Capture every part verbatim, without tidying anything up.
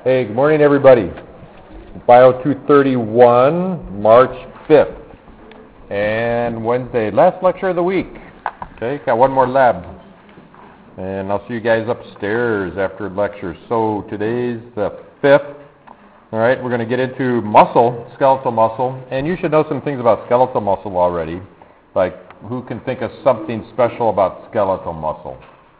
Hey, good morning, everybody. Bio two thirty-one, March fifth, and Wednesday, last lecture of the week. Okay, got one more lab, and I'll see you guys upstairs after lecture. So today's the fifth. All right, we're going to get into muscle, skeletal muscle, and you should know some things about skeletal muscle already. Like, who can think of something special about skeletal muscle?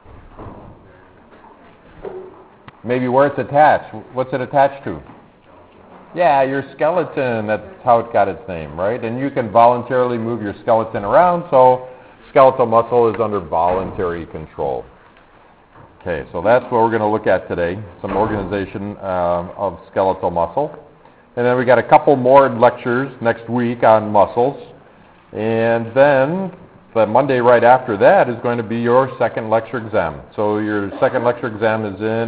Maybe where it's attached. What's it attached to? Yeah, your skeleton. That's how it got its name, right? And you can voluntarily move your skeleton around, so skeletal muscle is under voluntary control. Okay, so that's what we're going to look at today, some organization uh, of skeletal muscle. And then we got a couple more lectures next week on muscles. And then the Monday right after that is going to be your second lecture exam. So your second lecture exam is in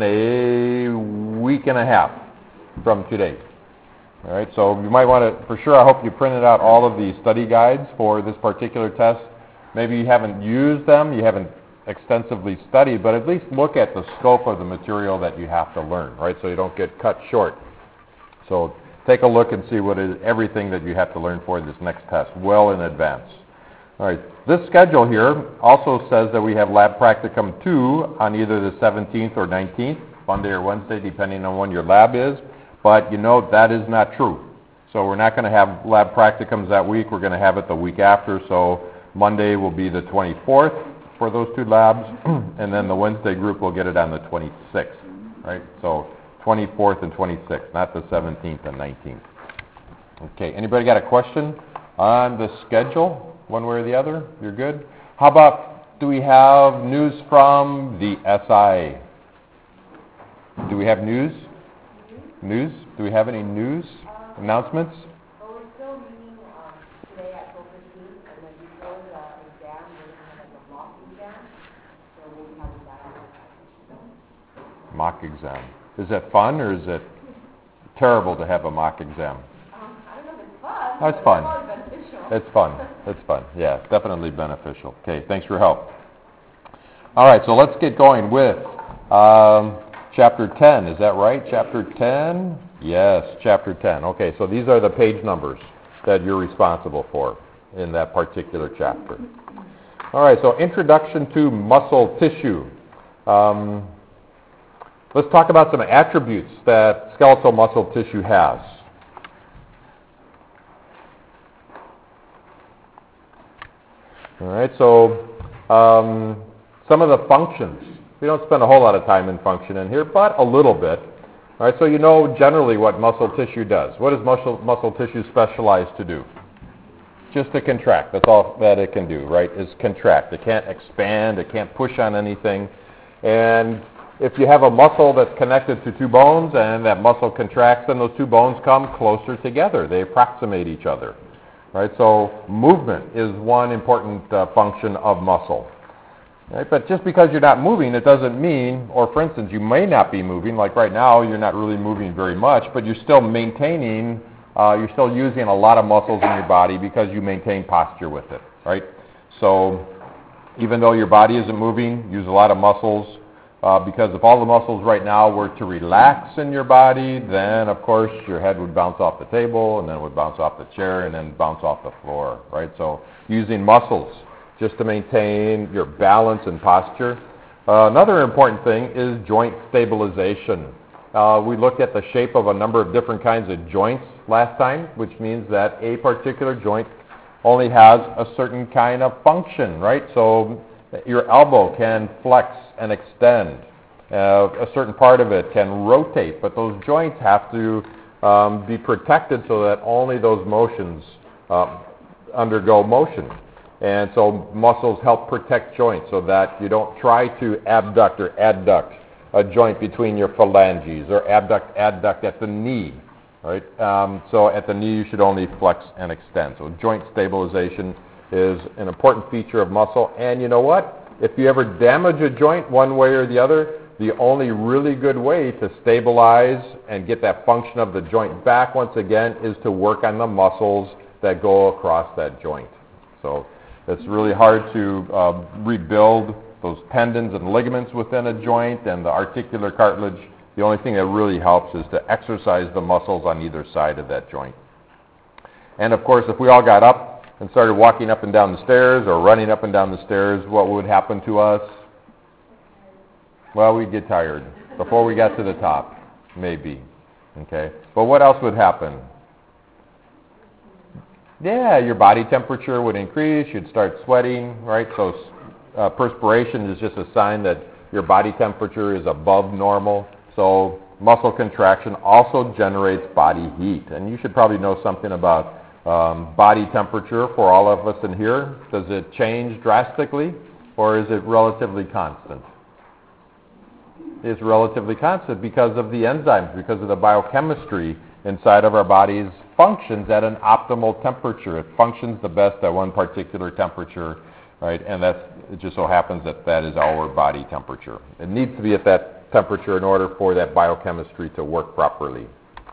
a week and a half from today. All right, so you might want to, for sure, I hope you printed out all of the study guides for this particular test. Maybe you haven't used them, you haven't extensively studied, but at least look at the scope of the material that you have to learn, right, so you don't get cut short. So take a look and see what is everything that you have to learn for this next test well in advance. All right, this schedule here also says that we have lab practicum two on either the seventeenth or nineteenth, Monday or Wednesday, depending on when your lab is, but you know that is not true. So we're not going to have lab practicums that week, we're going to have it the week after, so Monday will be the twenty-fourth for those two labs, and then the Wednesday group will get it on the twenty-sixth, right? So twenty-fourth and twenty-sixth, not the seventeenth and nineteenth. Okay, anybody got a question on the schedule, one way or the other? You're good? How about, do we have news from the S I? Do we have news? News? Do we have any news? Um, Announcements? Well, we're still meeting um, today at twelve fifteen, and then before the exam, we're going to have like a mock exam. So we'll be having that on. Mock exam. Is that fun, or is it terrible to have a mock exam? Um, I don't know if it's fun. That's fun. It's probably beneficial. It's fun. It's fun. Yeah, definitely beneficial. Okay, thanks for your help. All right, so let's get going with um, chapter ten. Is that right? Chapter ten? Yes, chapter ten. Okay, so these are the page numbers that you're responsible for in that particular chapter. All right, so introduction to muscle tissue. Um, let's talk about some attributes that skeletal muscle tissue has. All right, so um, some of the functions. We don't spend a whole lot of time in function in here, but a little bit. All right, so you know generally what muscle tissue does. What is muscle, muscle tissue specialized to do? Just to contract. That's all that it can do, right, is contract. It can't expand. It can't push on anything. And if you have a muscle that's connected to two bones and that muscle contracts, then those two bones come closer together. They approximate each other. Right, so movement is one important uh, function of muscle. Right, but just because you're not moving, it doesn't mean, or for instance, you may not be moving, like right now, you're not really moving very much, but you're still maintaining, uh, you're still using a lot of muscles in your body because you maintain posture with it, right? So even though your body isn't moving, use a lot of muscles, uh, because if all the muscles right now were to relax in your body, then of course your head would bounce off the table, and then it would bounce off the chair, and then bounce off the floor, right? So using muscles just to maintain your balance and posture. Uh, another important thing is joint stabilization. Uh, we looked at the shape of a number of different kinds of joints last time, which means that a particular joint only has a certain kind of function, right? So your elbow can flex and extend. Uh, a certain part of it can rotate, but those joints have to um, be protected so that only those motions uh, undergo motion. And so muscles help protect joints so that you don't try to abduct or adduct a joint between your phalanges or abduct, adduct at the knee, right? Um, so at the knee you should only flex and extend. So joint stabilization is an important feature of muscle. And you know what? If you ever damage a joint one way or the other, the only really good way to stabilize and get that function of the joint back once again is to work on the muscles that go across that joint. So it's really hard to uh, rebuild those tendons and ligaments within a joint and the articular cartilage The only thing that really helps is to exercise the muscles on either side of that joint. And of course, if we all got up and started walking up and down the stairs or running up and down the stairs, what would happen to us? Well, we'd get tired before we got to the top, maybe. Okay? But what else would happen? Yeah, your body temperature would increase, you'd start sweating, right? So uh, perspiration is just a sign that your body temperature is above normal. So muscle contraction also generates body heat. And you should probably know something about um, body temperature for all of us in here. Does it change drastically, or is it relatively constant? It's relatively constant because of the enzymes, because of the biochemistry inside of our bodies functions at an optimal temperature. It functions the best at one particular temperature, right? And that's, it just so happens that that is our body temperature. It needs to be at that temperature in order for that biochemistry to work properly.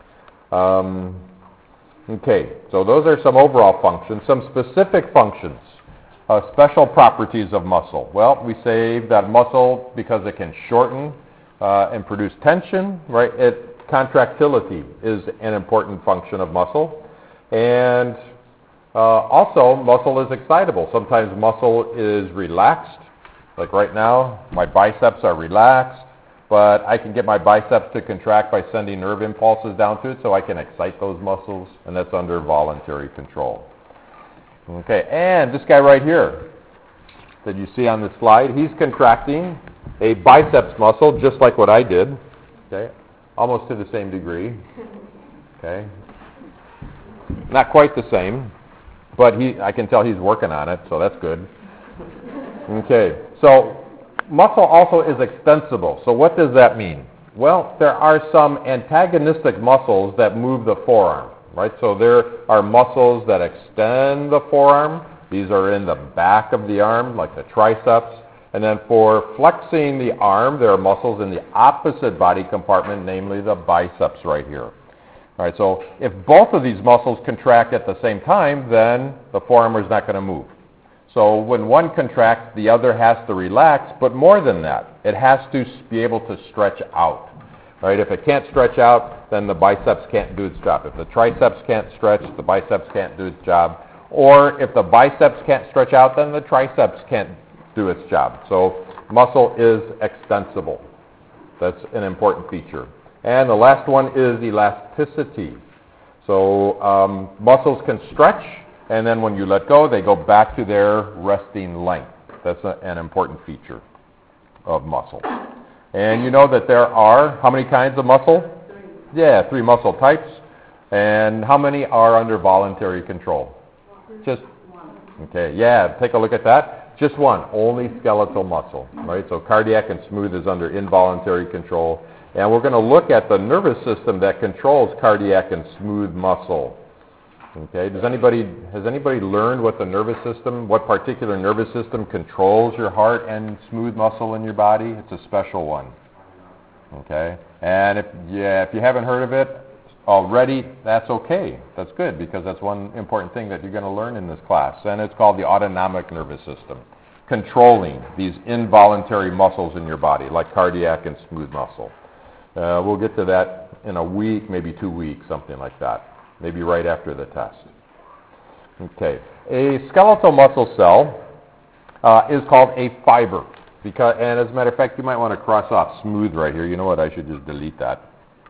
Um, okay, so those are some overall functions. Some specific functions, uh, special properties of muscle. Well, we say that muscle, because it can shorten uh, and produce tension, right? It Contractility is an important function of muscle. And uh, also, muscle is excitable. Sometimes muscle is relaxed. Like right now, my biceps are relaxed, but I can get my biceps to contract by sending nerve impulses down to it, so I can excite those muscles, and that's under voluntary control. Okay, and this guy right here that you see on this slide, he's contracting a biceps muscle just like what I did. Okay. Almost to the same degree, okay? Not quite the same, but he, I can tell he's working on it, so that's good. Okay, so muscle also is extensible. So what does that mean? Well, there are some antagonistic muscles that move the forearm, right? So there are muscles that extend the forearm. These are in the back of the arm, like the triceps. And then for flexing the arm, there are muscles in the opposite body compartment, namely the biceps right here. All right, so if both of these muscles contract at the same time, then the forearm is not going to move. So when one contracts, the other has to relax, but more than that, it has to be able to stretch out. All right, if it can't stretch out, then the biceps can't do its job. If the triceps can't stretch, the biceps can't do its job. Or if the biceps can't stretch out, then the triceps can't do its job. So muscle is extensible. That's an important feature. And the last one is elasticity. So um, muscles can stretch, and then when you let go, they go back to their resting length. That's a, an important feature of muscle. And you know that there are, how many kinds of muscle? Three. Yeah, three muscle types. And how many are under voluntary control? Just one. Okay, yeah, take a look at that. Just one, only skeletal muscle, right? So cardiac and smooth is under involuntary control. And we're going to look at the nervous system that controls cardiac and smooth muscle. Okay, does anybody, has anybody learned what the nervous system, what particular nervous system controls your heart and smooth muscle in your body? It's a special one. Okay, and if, yeah, if you haven't heard of it already, that's okay. That's good, because that's one important thing that you're going to learn in this class. And it's called the autonomic nervous system, controlling these involuntary muscles in your body, like cardiac and smooth muscle. Uh, we'll get to that in a week, maybe two weeks, something like that, maybe right after the test. Okay, a skeletal muscle cell uh, is called a fiber. Because, and as a matter of fact, you might want to cross off smooth right here. You know what? I should just delete that.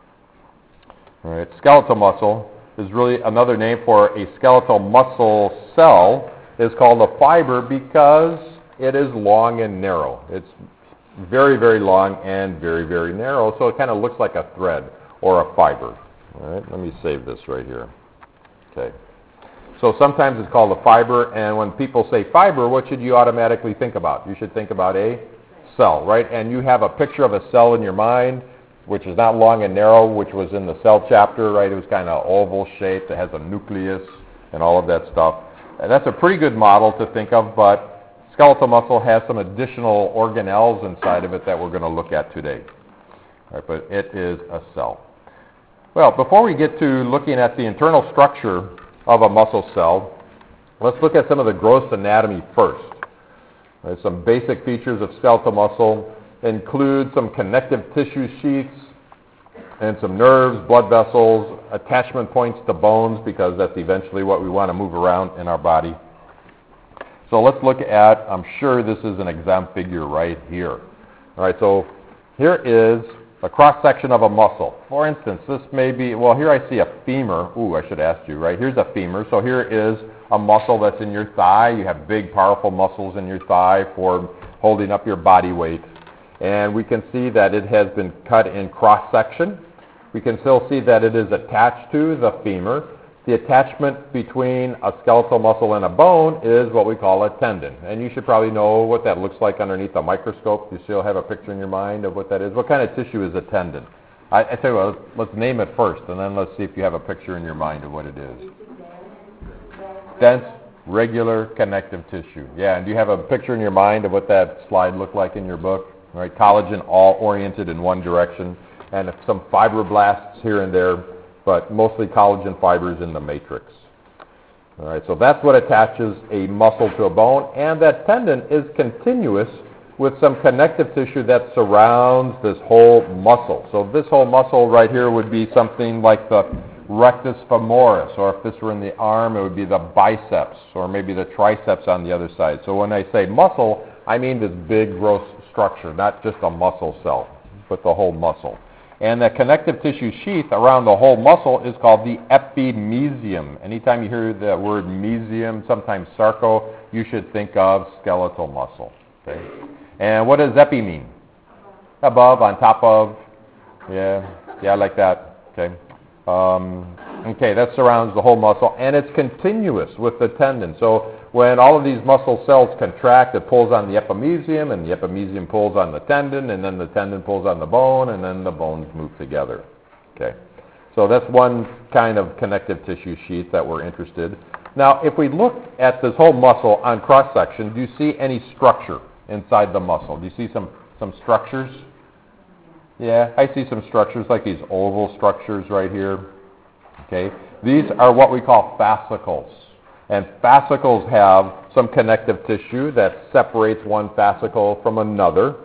All right, skeletal muscle is really another name for a skeletal muscle cell. Is called a fiber because it is long and narrow. It's very, very long and very, very narrow, so it kind of looks like a thread or a fiber. All right, let me save this right here. Okay. So sometimes it's called a fiber, and when people say fiber, what should you automatically think about? You should think about a cell, right? And you have a picture of a cell in your mind, which is not long and narrow, which was in the cell chapter, right? It was kind of oval shaped. It has a nucleus and all of that stuff. And that's a pretty good model to think of, but skeletal muscle has some additional organelles inside of it that we're going to look at today. All right, but it is a cell. Well, before we get to looking at the internal structure of a muscle cell, let's look at some of the gross anatomy first. Right, some basic features of skeletal muscle include some connective tissue sheaths, and some nerves, blood vessels, attachment points to bones, because that's eventually what we want to move around in our body. So let's look at, I'm sure this is an exam figure right here. All right, so here is a cross-section of a muscle. For instance, this may be, well, here I see a femur. Ooh, I should ask you, right? Here's a femur. So here is a muscle that's in your thigh. You have big, powerful muscles in your thigh for holding up your body weight. And we can see that it has been cut in cross-section. We can still see that it is attached to the femur. The attachment between a skeletal muscle and a bone is what we call a tendon. And you should probably know what that looks like underneath a microscope. You still have a picture in your mind of what that is. What kind of tissue is a tendon? I, I tell you what, let's, let's name it first, and then let's see if you have a picture in your mind of what it is. Dense, regular connective tissue. Yeah, and do you have a picture in your mind of what that slide looked like in your book? All right, collagen all oriented in one direction, and some fibroblasts here and there, but mostly collagen fibers in the matrix. All right, so that's what attaches a muscle to a bone, and that tendon is continuous with some connective tissue that surrounds this whole muscle. So this whole muscle right here would be something like the rectus femoris, or if this were in the arm, it would be the biceps, or maybe the triceps on the other side. So when I say muscle, I mean this big, gross structure, not just a muscle cell, but the whole muscle. And the connective tissue sheath around the whole muscle is called the epimysium. Anytime you hear the word mesium, sometimes sarco, you should think of skeletal muscle. Okay? And what does epi mean? Above, on top of. Yeah, yeah, like that. Okay. Um, okay, that surrounds the whole muscle, and it's continuous with the tendon. So when all of these muscle cells contract, it pulls on the epimysium, and the epimysium pulls on the tendon, and then the tendon pulls on the bone, and then the bones move together. Okay, so that's one kind of connective tissue sheath that we're interested. Now, if we look at this whole muscle on cross-section, do you see any structure inside the muscle? Do you see some, some structures? Yeah, I see some structures like these oval structures right here. Okay, these are what we call fascicles. And fascicles have some connective tissue that separates one fascicle from another.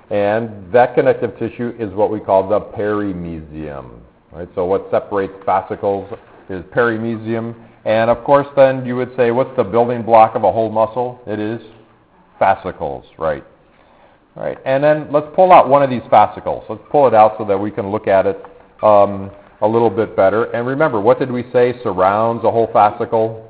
And that connective tissue is what we call the perimysium. Right? So what separates fascicles is perimysium. And of course then you would say, what's the building block of a whole muscle? It is fascicles, right? All right. And then let's pull out one of these fascicles. Let's pull it out so that we can look at it um, a little bit better. And remember, what did we say surrounds a whole fascicle?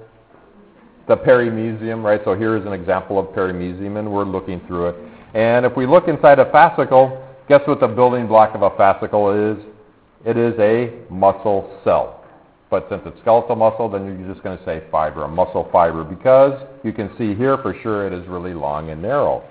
The perimysium, right? So here is an example of perimysium, and we're looking through it. And if we look inside a fascicle, guess what the building block of a fascicle is? It is a muscle cell. But since it's skeletal muscle, then you're just going to say fiber, a muscle fiber, because you can see here for sure it is really long and narrow.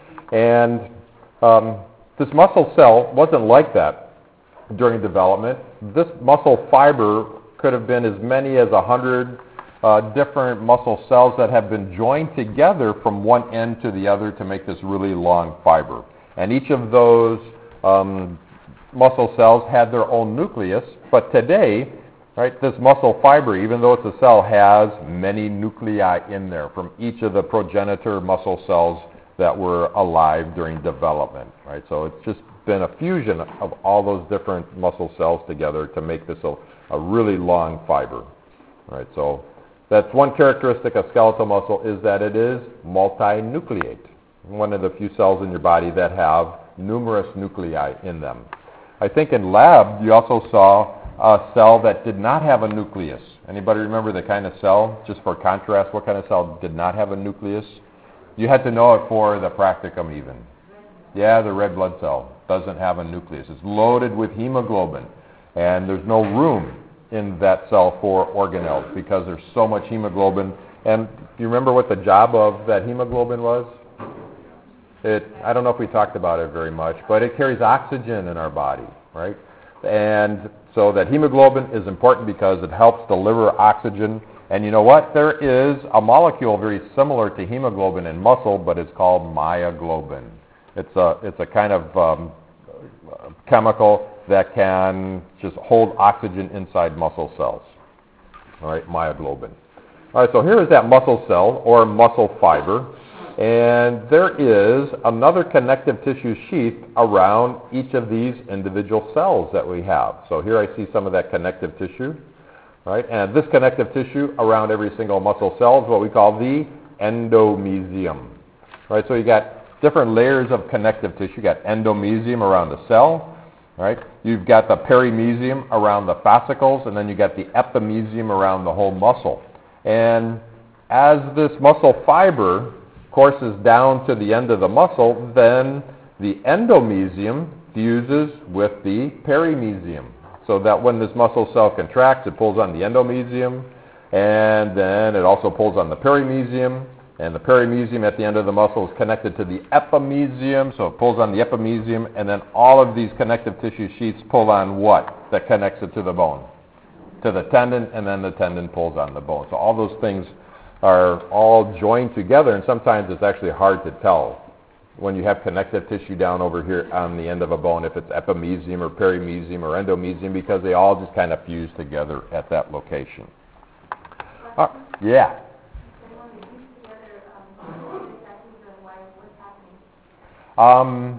And um, this muscle cell wasn't like that during development. This muscle fiber could have been as many as one hundred uh, different muscle cells that have been joined together from one end to the other to make this really long fiber. And each of those um, muscle cells had their own nucleus, but today, right, this muscle fiber, even though it's a cell, has many nuclei in there from each of the progenitor muscle cells that were alive during development, right? So it's just been a fusion of all those different muscle cells together to make this a, a really long fiber, right? So that's one characteristic of skeletal muscle, is that it is multinucleate, one of the few cells in your body that have numerous nuclei in them. I think in lab you also saw a cell that did not have a nucleus. Anybody remember the kind of cell? Just for contrast, what kind of cell did not have a nucleus? You had to know it for the practicum even. Yeah, the red blood cell doesn't have a nucleus. It's loaded with hemoglobin, and there's no room in that cell for organelles because there's so much hemoglobin. And do you remember what the job of that hemoglobin was? It, I don't know if we talked about it very much, but it carries oxygen in our body, right? And so that hemoglobin is important because it helps deliver oxygen. And you know what? There is a molecule very similar to hemoglobin in muscle, but it's called myoglobin. It's a, it's a kind of um, chemical that can just hold oxygen inside muscle cells. All right, myoglobin. All right, so here is that muscle cell or muscle fiber. And there is another connective tissue sheath around each of these individual cells that we have. So here I see some of that connective tissue, right? And this connective tissue around every single muscle cell is what we call the endomysium, right? So you got different layers of connective tissue. You got endomysium around the cell, right? You've got the perimysium around the fascicles, and then you got the epimysium around the whole muscle. And as this muscle fiber courses down to the end of the muscle, then the endomysium fuses with the perimysium. So that when this muscle cell contracts, it pulls on the endomysium, and then it also pulls on the perimysium, and the perimysium at the end of the muscle is connected to the epimysium, so it pulls on the epimysium, and then all of these connective tissue sheets pull on what that connects it to the bone? To the tendon, and then the tendon pulls on the bone. So all those things are all joined together, and sometimes it's actually hard to tell when you have connective tissue down over here on the end of a bone if it's epimysium or perimysium or endomysium, because they all just kind of fuse together at that location. Uh, yeah. Um,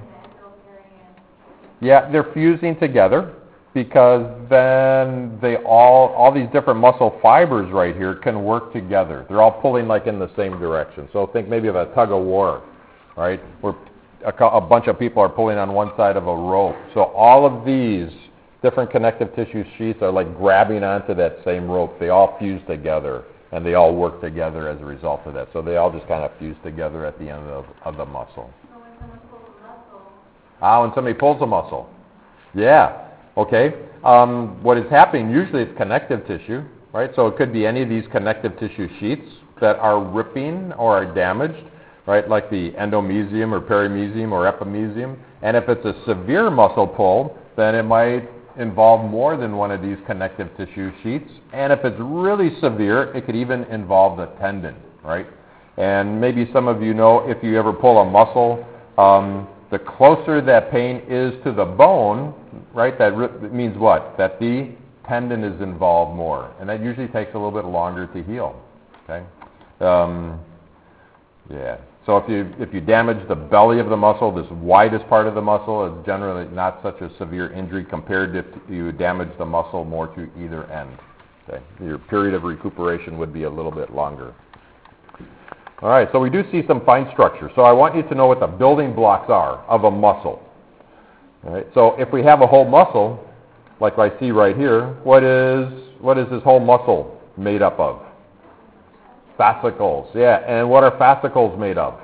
yeah, they're fusing together because then they all, all these different muscle fibers right here can work together. They're all pulling like in the same direction. So think maybe of a tug of war, right? Where a, a bunch of people are pulling on one side of a rope. So all of these different connective tissue sheaths are like grabbing onto that same rope. They all fuse together, and they all work together as a result of that. So they all just kind of fuse together at the end of, of the muscle. So when someone pulls a muscle? Ah, when somebody pulls a muscle. Yeah. Okay. Um, what is happening, usually it's connective tissue, right? So it could be any of these connective tissue sheets that are ripping or are damaged, right? Like the endomysium or perimysium or epimysium. And if it's a severe muscle pull, then it might involve more than one of these connective tissue sheets. And if it's really severe, it could even involve the tendon, right? And maybe some of you know if you ever pull a muscle, um, the closer that pain is to the bone, right, that re- means what? That the tendon is involved more. And that usually takes a little bit longer to heal, okay? Um, yeah. So if you if you damage the belly of the muscle, this widest part of the muscle, it's generally not such a severe injury compared to if you damage the muscle more to either end. Okay? Your period of recuperation would be a little bit longer. All right, so we do see some fine structure. So I want you to know what the building blocks are of a muscle. All right, so if we have a whole muscle, like I see right here, what is what is this whole muscle made up of? Fascicles, yeah. And what are fascicles made of?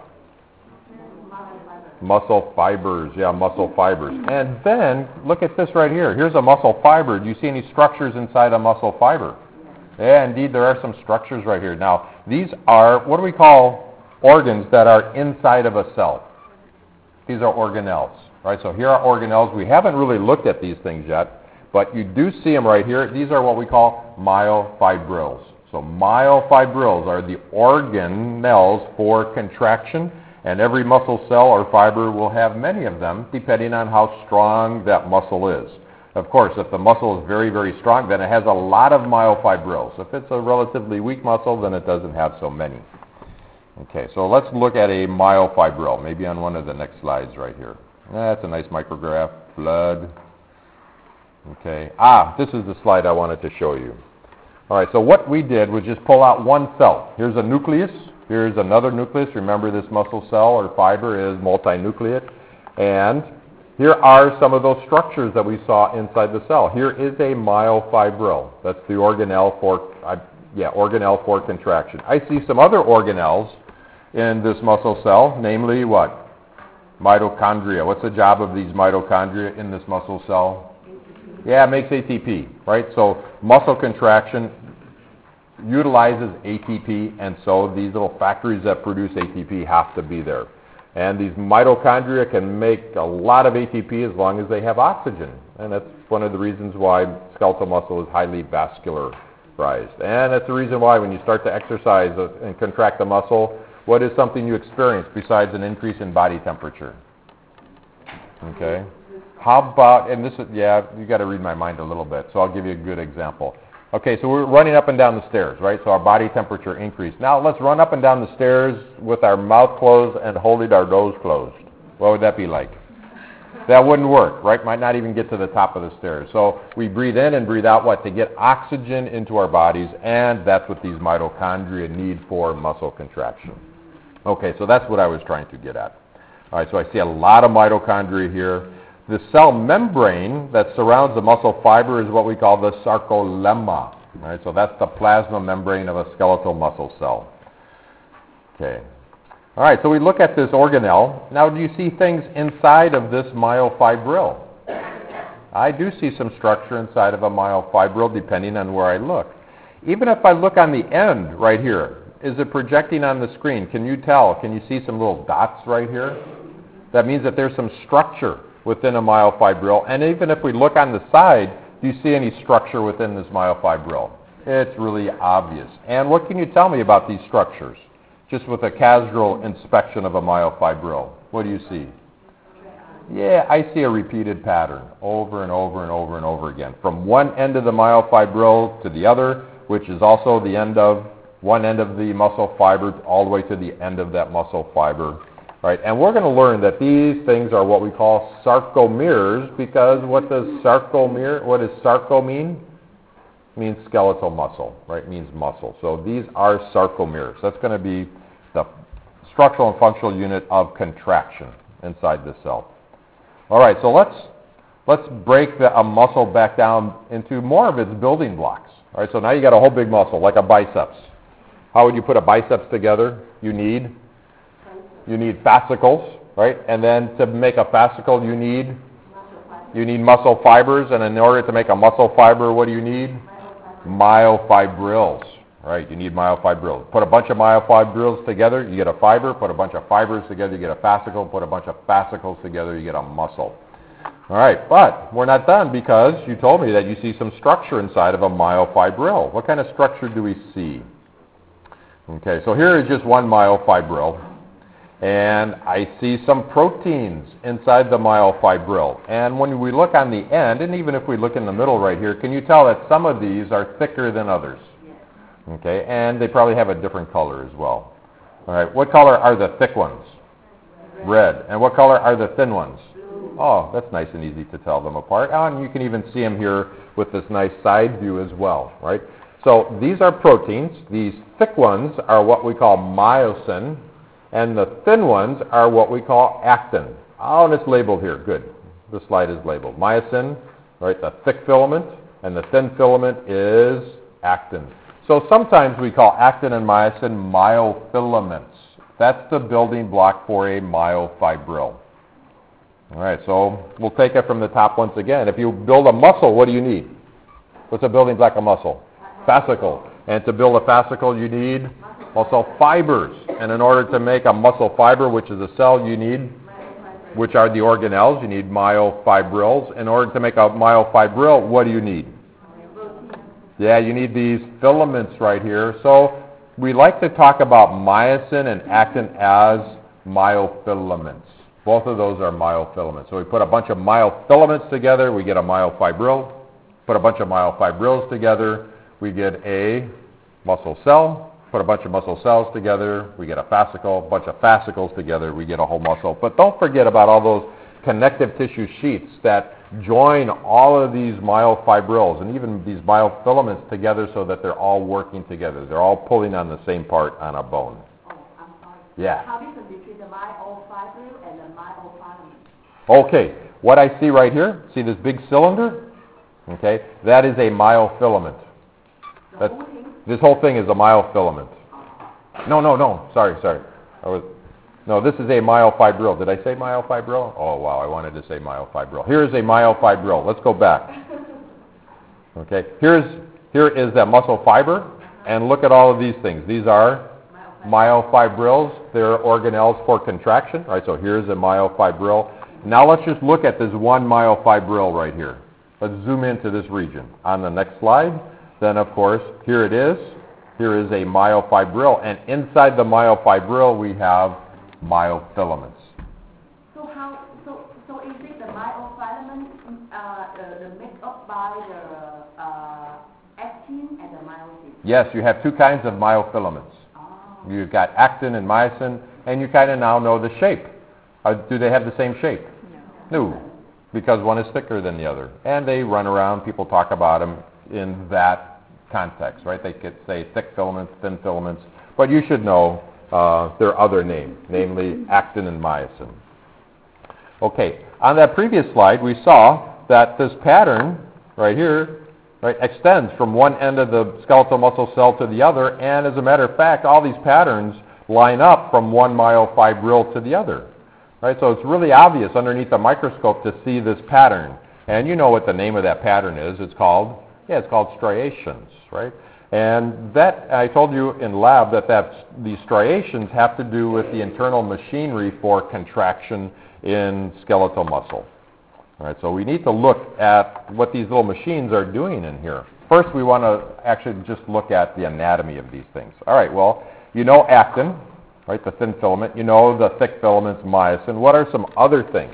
Muscle fibers, yeah, muscle fibers. And then, look at this right here. Here's a muscle fiber. Do you see any structures inside a muscle fiber? Yeah, indeed, there are some structures right here. Now, these are, what do we call organs that are inside of a cell? These are organelles, right? So here are organelles. We haven't really looked at these things yet, but you do see them right here. These are what we call myofibrils. So myofibrils are the organelles for contraction, and every muscle cell or fiber will have many of them depending on how strong that muscle is. Of course, if the muscle is very, very strong, then it has a lot of myofibrils. If it's a relatively weak muscle, then it doesn't have so many. Okay, so let's look at a myofibril, maybe on one of the next slides right here. That's a nice micrograph, blood. Okay, ah, this is the slide I wanted to show you. All right, so what we did was just pull out one cell. Here's a nucleus. Here's another nucleus. Remember, this muscle cell or fiber is multinucleate. And here are some of those structures that we saw inside the cell. Here is a myofibril. That's the organelle for, uh, yeah, organelle for contraction. I see some other organelles in this muscle cell, namely what? Mitochondria. What's the job of these mitochondria in this muscle cell? Yeah, it makes A T P, right? So muscle contraction utilizes A T P, and so these little factories that produce A T P have to be there. And these mitochondria can make a lot of A T P as long as they have oxygen. And that's one of the reasons why skeletal muscle is highly vascularized. And that's the reason why when you start to exercise and contract the muscle, what is something you experience besides an increase in body temperature? Okay. How about, and this is, yeah, you got to read my mind a little bit, so I'll give you a good example. Okay, so we're running up and down the stairs, right? So our body temperature increased. Now let's run up and down the stairs with our mouth closed and holding our nose closed. What would that be like? That wouldn't work, right? Might not even get to the top of the stairs. So we breathe in and breathe out what? To get oxygen into our bodies, and that's what these mitochondria need for muscle contraction. Okay, so that's what I was trying to get at. All right, so I see a lot of mitochondria here. The cell membrane that surrounds the muscle fiber is what we call the sarcolemma. All right, so that's the plasma membrane of a skeletal muscle cell. Okay. All right, so we look at this organelle. Now, do you see things inside of this myofibril? I do see some structure inside of a myofibril depending on where I look. Even if I look on the end right here, is it projecting on the screen? Can you tell? Can you see some little dots right here? That means that there's some structure within a myofibril. And even if we look on the side, do you see any structure within this myofibril? It's really obvious. And what can you tell me about these structures? Just with a casual inspection of a myofibril. What do you see? Yeah, I see a repeated pattern over and over and over and over again. From one end of the myofibril to the other, which is also the end of one end of the muscle fiber all the way to the end of that muscle fiber. Right? And we're going to learn that these things are what we call sarcomeres, because what does sarcomere, what does sarco mean? It means skeletal muscle, right? It means muscle. So these are sarcomeres. That's going to be the structural and functional unit of contraction inside the cell. All right, so let's let's break the, a muscle back down into more of its building blocks. All right, so now you got a whole big muscle, like a biceps. How would you put a biceps together? You need you need fascicles, right? And then to make a fascicle, you need you need muscle fibers, and in order to make a muscle fiber, what do you need? Myofibrils, right? You need myofibrils. Put a bunch of myofibrils together, you get a fiber. Put a bunch of fibers together, you get a fascicle. Put a bunch of fascicles together, you get a muscle. All right, but we're not done, because you told me that you see some structure inside of a myofibril. What kind of structure do we see? Okay, so here is just one myofibril, and I see some proteins inside the myofibril. And when we look on the end, and even if we look in the middle right here, can you tell that some of these are thicker than others? Okay, and they probably have a different color as well. All right, what color are the thick ones? Red. And what color are the thin ones? Oh, that's nice and easy to tell them apart. And you can even see them here with this nice side view as well, right? So these are proteins. These thick ones are what we call myosin, and the thin ones are what we call actin. Oh, and it's labeled here. Good. The slide is labeled. Myosin, right, the thick filament, and the thin filament is actin. So sometimes we call actin and myosin myofilaments. That's the building block for a myofibril. All right, so we'll take it from the top once again. If you build a muscle, what do you need? What's a building block of muscle? Fascicle. And to build a fascicle, you need muscle fibers. And in order to make a muscle fiber, which is a cell, you need, which are the organelles, you need myofibrils. In order to make a myofibril, what do you need? Yeah, you need these filaments right here. So we like to talk about myosin and actin as myofilaments. Both of those are myofilaments. So we put a bunch of myofilaments together, we get a myofibril. Put a bunch of myofibrils together, we get a muscle cell. Put a bunch of muscle cells together, we get a fascicle. A bunch of fascicles together, we get a whole muscle. But don't forget about all those connective tissue sheets that join all of these myofibrils and even these myofilaments together so that they're all working together. They're all pulling on the same part on a bone. Oh, I'm sorry. Yeah. How different between the myofibril and the myofilament? Okay, what I see right here, see this big cylinder? Okay, that is a myofilament. The That's, whole thing? this whole thing is a myofilament. No, no, no, sorry, sorry. I was, no, this is a myofibril. Did I say myofibril? Oh, wow, I wanted to say myofibril. Here is a myofibril. Let's go back. Okay, here's, here is that muscle fiber, and look at all of these things. These are myofibrils. They're organelles for contraction. All right, so here's a myofibril. Now let's just look at this one myofibril right here. Let's zoom into this region. On the next slide, then of course, here it is. Here is a myofibril, and inside the myofibril we have myofilaments. So how? So so is it the myofilament uh, uh, the made up by the uh, actin myosin? Yes, you have two kinds of myofilaments. Oh. You've got actin and myosin, and you kind of now know the shape. Uh, do they have the same shape? No. No, because one is thicker than the other. And they run around, people talk about them in that context, right? They could say thick filaments, thin filaments, but you should know uh, their other name, namely actin and myosin. Okay, on that previous slide, we saw that this pattern right here, right, extends from one end of the skeletal muscle cell to the other, and as a matter of fact, all these patterns line up from one myofibril to the other. Right, so it's really obvious underneath the microscope to see this pattern. And you know what the name of that pattern is. It's called, yeah, it's called striations, right? And that, I told you in lab that that's, these striations have to do with the internal machinery for contraction in skeletal muscle. All right, so we need to look at what these little machines are doing in here. First, we want to actually just look at the anatomy of these things. All right, well, you know actin, right, the thin filament. You know the thick filaments, myosin. What are some other things?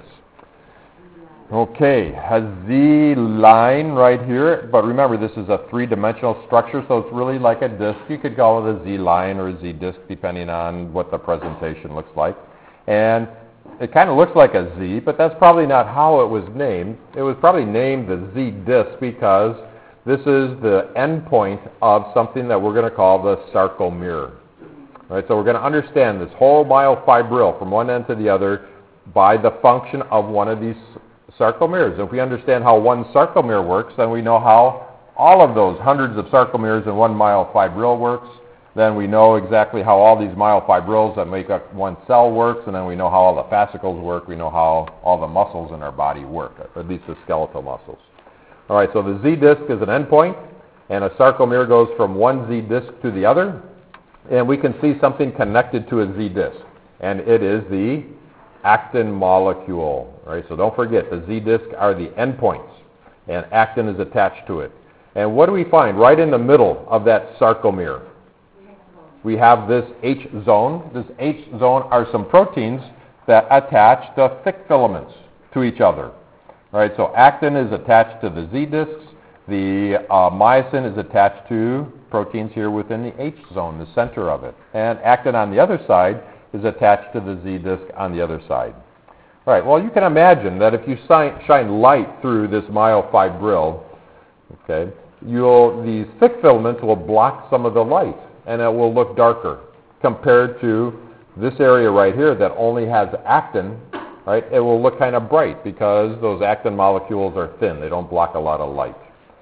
Okay, a Z line right here, but remember this is a three-dimensional structure, so it's really like a disc. You could call it a Z line or a Z disc depending on what the presentation looks like. And it kind of looks like a Z, but that's probably not how it was named. It was probably named the Z disc because this is the end point of something that we're going to call the sarcomere. All right, so we're going to understand this whole myofibril from one end to the other by the function of one of these sarcomeres. If we understand how one sarcomere works, then we know how all of those hundreds of sarcomeres in one myofibril works. Then we know exactly how all these myofibrils that make up one cell works, and then we know how all the fascicles work. We know how all the muscles in our body work, or at least the skeletal muscles. All right, so the Z disc is an endpoint, and a sarcomere goes from one Z disc to the other, and we can see something connected to a Z disc, and it is the actin molecule. Right, so don't forget, the Z disc are the endpoints, and actin is attached to it. And what do we find right in the middle of that sarcomere? We have this H zone. This H zone are some proteins that attach the thick filaments to each other. All right, so actin is attached to the Z discs. The uh, myosin is attached to proteins here within the H zone, the center of it. And actin on the other side is attached to the Z disc on the other side. All right, well, you can imagine that if you shine, shine light through this myofibril, okay, you'll, these thick filaments will block some of the light, and it will look darker compared to this area right here that only has actin. Right, it will look kind of bright because those actin molecules are thin. They don't block a lot of light.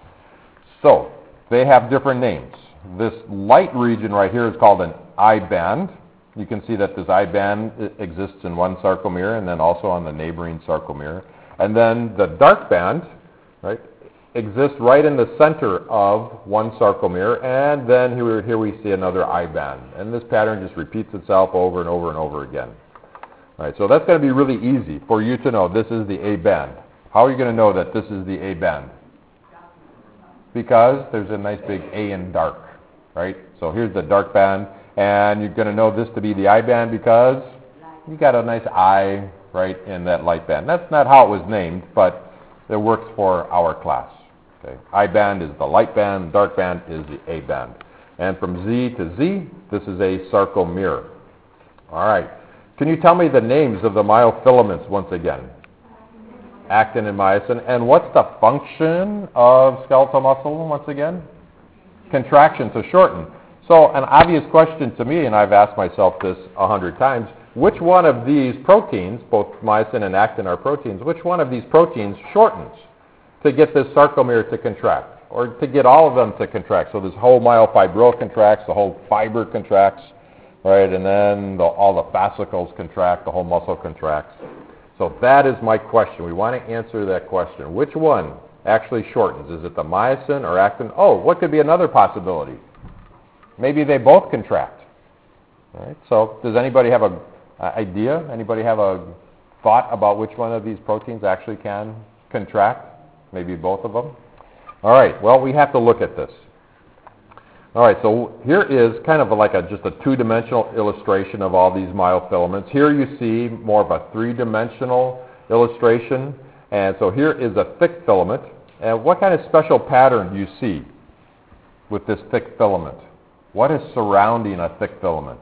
So they have different names. This light region right here is called an I band. You can see that this I band exists in one sarcomere and then also on the neighboring sarcomere. And then the dark band, right, exists right in the center of one sarcomere, and then here, here we see another I band. And this pattern just repeats itself over and over and over again. All right, so that's going to be really easy for you to know this is the A band. How are you going to know that this is the A band? Because there's a nice big A in dark, right? So here's the dark band, and you're going to know this to be the I band because you got a nice I right in that light band. That's not how it was named, but it works for our class. Okay, I band is the light band, dark band is the A band. And from Z to Z, this is a sarcomere. All right. Can you tell me the names of the myofilaments once again? Actin and myosin. And what's the function of skeletal muscle once again? Contraction, to shorten. So an obvious question to me, and I've asked myself this a hundred times, which one of these proteins, both myosin and actin are proteins, which one of these proteins shortens to get this sarcomere to contract, or to get all of them to contract? So this whole myofibril contracts, the whole fiber contracts, right, and then the, all the fascicles contract, the whole muscle contracts. So that is my question. We want to answer that question. Which one actually shortens? Is it the myosin or actin? Oh, what could be another possibility? Maybe they both contract. All right, so does anybody have an idea? Anybody have a thought about which one of these proteins actually can contract? Maybe both of them? All right, well, we have to look at this. All right, so here is kind of like a, just a two-dimensional illustration of all these myofilaments. Here you see more of a three-dimensional illustration. And so here is a thick filament. And what kind of special pattern do you see with this thick filament. What is surrounding a thick filament?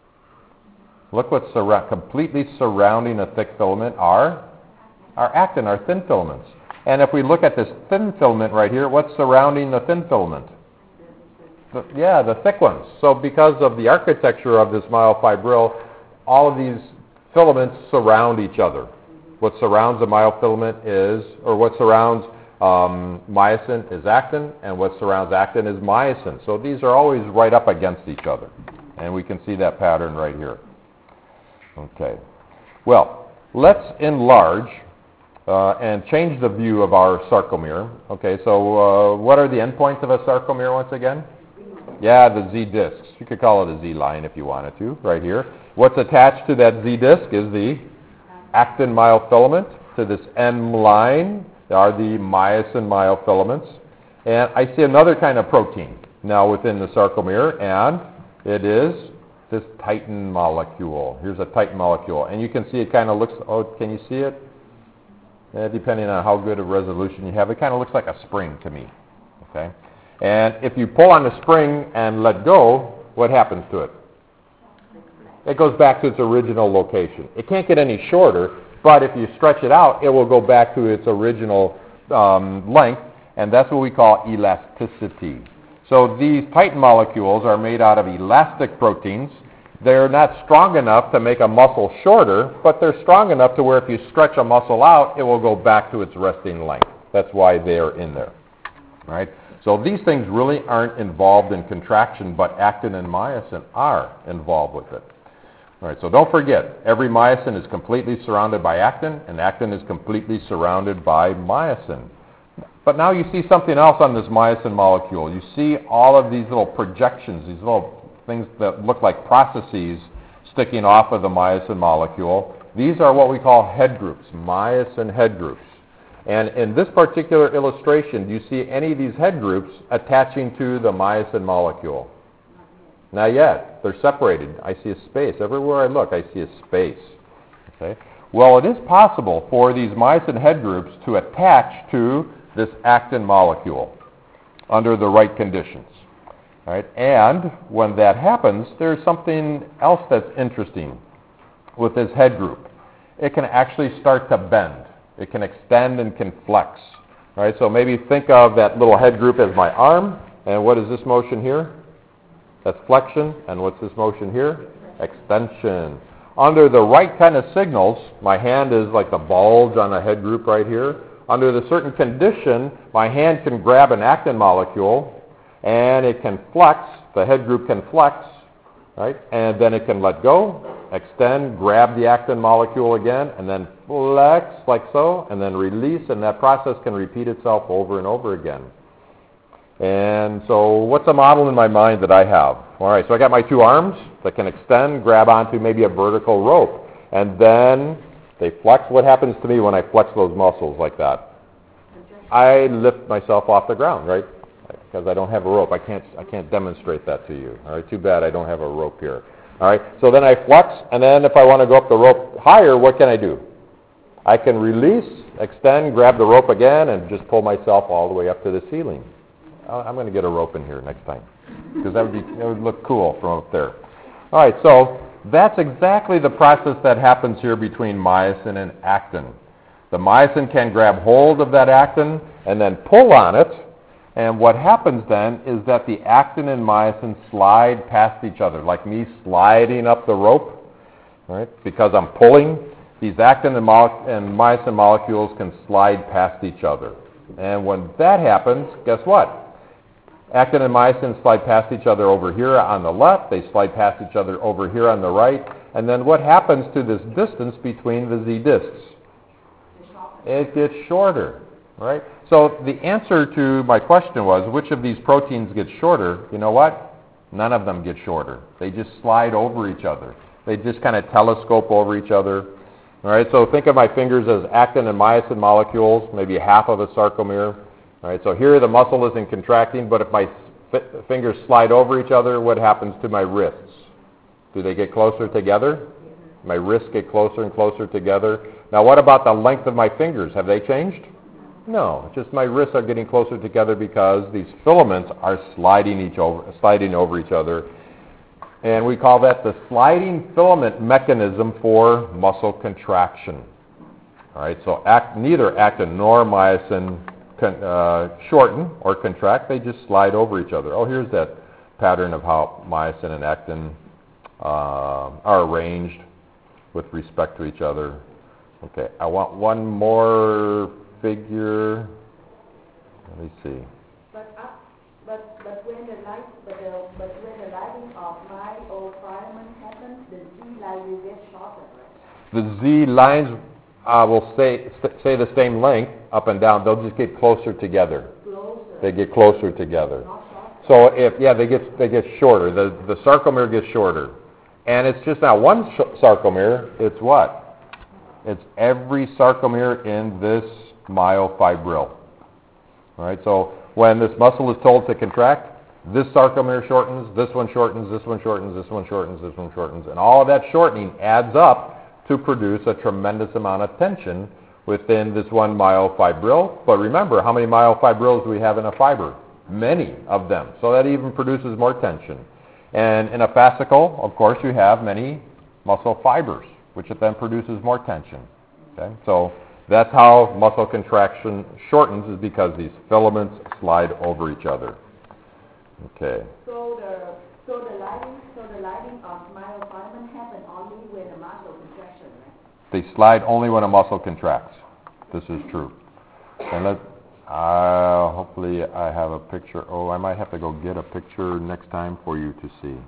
Look what's surra- completely surrounding a thick filament are our actin, our thin filaments. And if we look at this thin filament right here, what's surrounding the thin filament? The, yeah, the thick ones. So because of the architecture of this myofibril, all of these filaments surround each other. What surrounds a myofilament is, or what surrounds um, myosin is actin, and what surrounds actin is myosin. So these are always right up against each other. And we can see that pattern right here. Okay. Well, let's enlarge uh, and change the view of our sarcomere. Okay, so uh, what are the endpoints of a sarcomere once again? Yeah, the Z discs. You could call it a Z line if you wanted to, right here. What's attached to that Z disc is the actin myofilament. To this M line are the myosin myofilaments. And I see another kind of protein now within the sarcomere, and it is this titin molecule. Here's a titin molecule. And you can see it kind of looks, oh, can you see it? Eh, depending on how good a resolution you have, it kind of looks like a spring to me. Okay? And if you pull on the spring and let go, what happens to it? It goes back to its original location. It can't get any shorter, but if you stretch it out, it will go back to its original um, length, and that's what we call elasticity. So these titin molecules are made out of elastic proteins. They're not strong enough to make a muscle shorter, but they're strong enough to where if you stretch a muscle out, it will go back to its resting length. That's why they're in there. All right? So these things really aren't involved in contraction, but actin and myosin are involved with it. All right, so don't forget, every myosin is completely surrounded by actin, and actin is completely surrounded by myosin. But now you see something else on this myosin molecule. You see all of these little projections, these little things that look like processes sticking off of the myosin molecule. These are what we call head groups, myosin head groups. And in this particular illustration, do you see any of these head groups attaching to the myosin molecule? Not yet. They're separated. I see a space. Everywhere I look, I see a space. Okay. Well, it is possible for these myosin head groups to attach to this actin molecule under the right conditions. All right? And when that happens, there's something else that's interesting with this head group. It can actually start to bend. It can extend and can flex. All right? So maybe think of that little head group as my arm, and what is this motion here? That's flexion, and what's this motion here? Extension. Under the right kind of signals, my hand is like the bulge on a head group right here. Under the certain condition, my hand can grab an actin molecule, and it can flex. The head group can flex, right? And then it can let go, extend, grab the actin molecule again, and then flex like so, and then release, and that process can repeat itself over and over again. And so what's a model in my mind that I have? All right, so I got my two arms that can extend, grab onto maybe a vertical rope, and then they flex. What happens to me when I flex those muscles like that? I lift myself off the ground, right? Because I don't have a rope. I can't, I can't demonstrate that to you. All right, too bad I don't have a rope here. All right, so then I flex, and then if I want to go up the rope higher, what can I do? I can release, extend, grab the rope again, and just pull myself all the way up to the ceiling. I'm going to get a rope in here next time, because that would be, that would look cool from up there. All right, so that's exactly the process that happens here between myosin and actin. The myosin can grab hold of that actin and then pull on it, and what happens then is that the actin and myosin slide past each other, like me sliding up the rope, right? Because I'm pulling, these actin and, mo- and myosin molecules can slide past each other. And when that happens, guess what? Actin and myosin slide past each other over here on the left, they slide past each other over here on the right, and then what happens to this distance between the Z discs? It gets shorter, right? So the answer to my question was, which of these proteins gets shorter? You know what? None of them get shorter. They just slide over each other. They just kind of telescope over each other. All right, so think of my fingers as actin and myosin molecules, maybe half of a sarcomere. All right, so here the muscle isn't contracting, but if my f- fingers slide over each other, what happens to my wrists? Do they get closer together? My wrists get closer and closer together. Now what about the length of my fingers? Have they changed? No, just my wrists are getting closer together because these filaments are sliding each over, sliding over each other. And we call that the sliding filament mechanism for muscle contraction. All right, so act, neither actin nor myosin con, uh, shorten or contract. They just slide over each other. Oh, here's that pattern of how myosin and actin uh, are arranged with respect to each other. Okay, I want one more figure. Let me see. But uh, but but when the light but the but when the lighting of myofilament happens, the Z line will get shorter, right? The Z lines uh, will stay st- stay the same length up and down. They'll just get closer together. Closer. They get closer together. Not shorter. So if yeah, they get they get shorter. The the sarcomere gets shorter, and it's just not one sh- sarcomere. It's what? It's every sarcomere in this myofibril. All right. So when this muscle is told to contract, this sarcomere shortens, this one shortens, this one shortens, this one shortens, this one shortens, and all of that shortening adds up to produce a tremendous amount of tension within this one myofibril. But remember, how many myofibrils do we have in a fiber? Many of them. So that even produces more tension. And in a fascicle, of course, you have many muscle fibers, which then produces more tension. Okay? So that's how muscle contraction shortens, is because these filaments slide over each other. Okay. So the so the lighting so the lighting of myofilament happen only when the muscle contraction, right? They slide only when a muscle contracts. This is true. And let uh, hopefully I have a picture. Oh, I might have to go get a picture next time for you to see.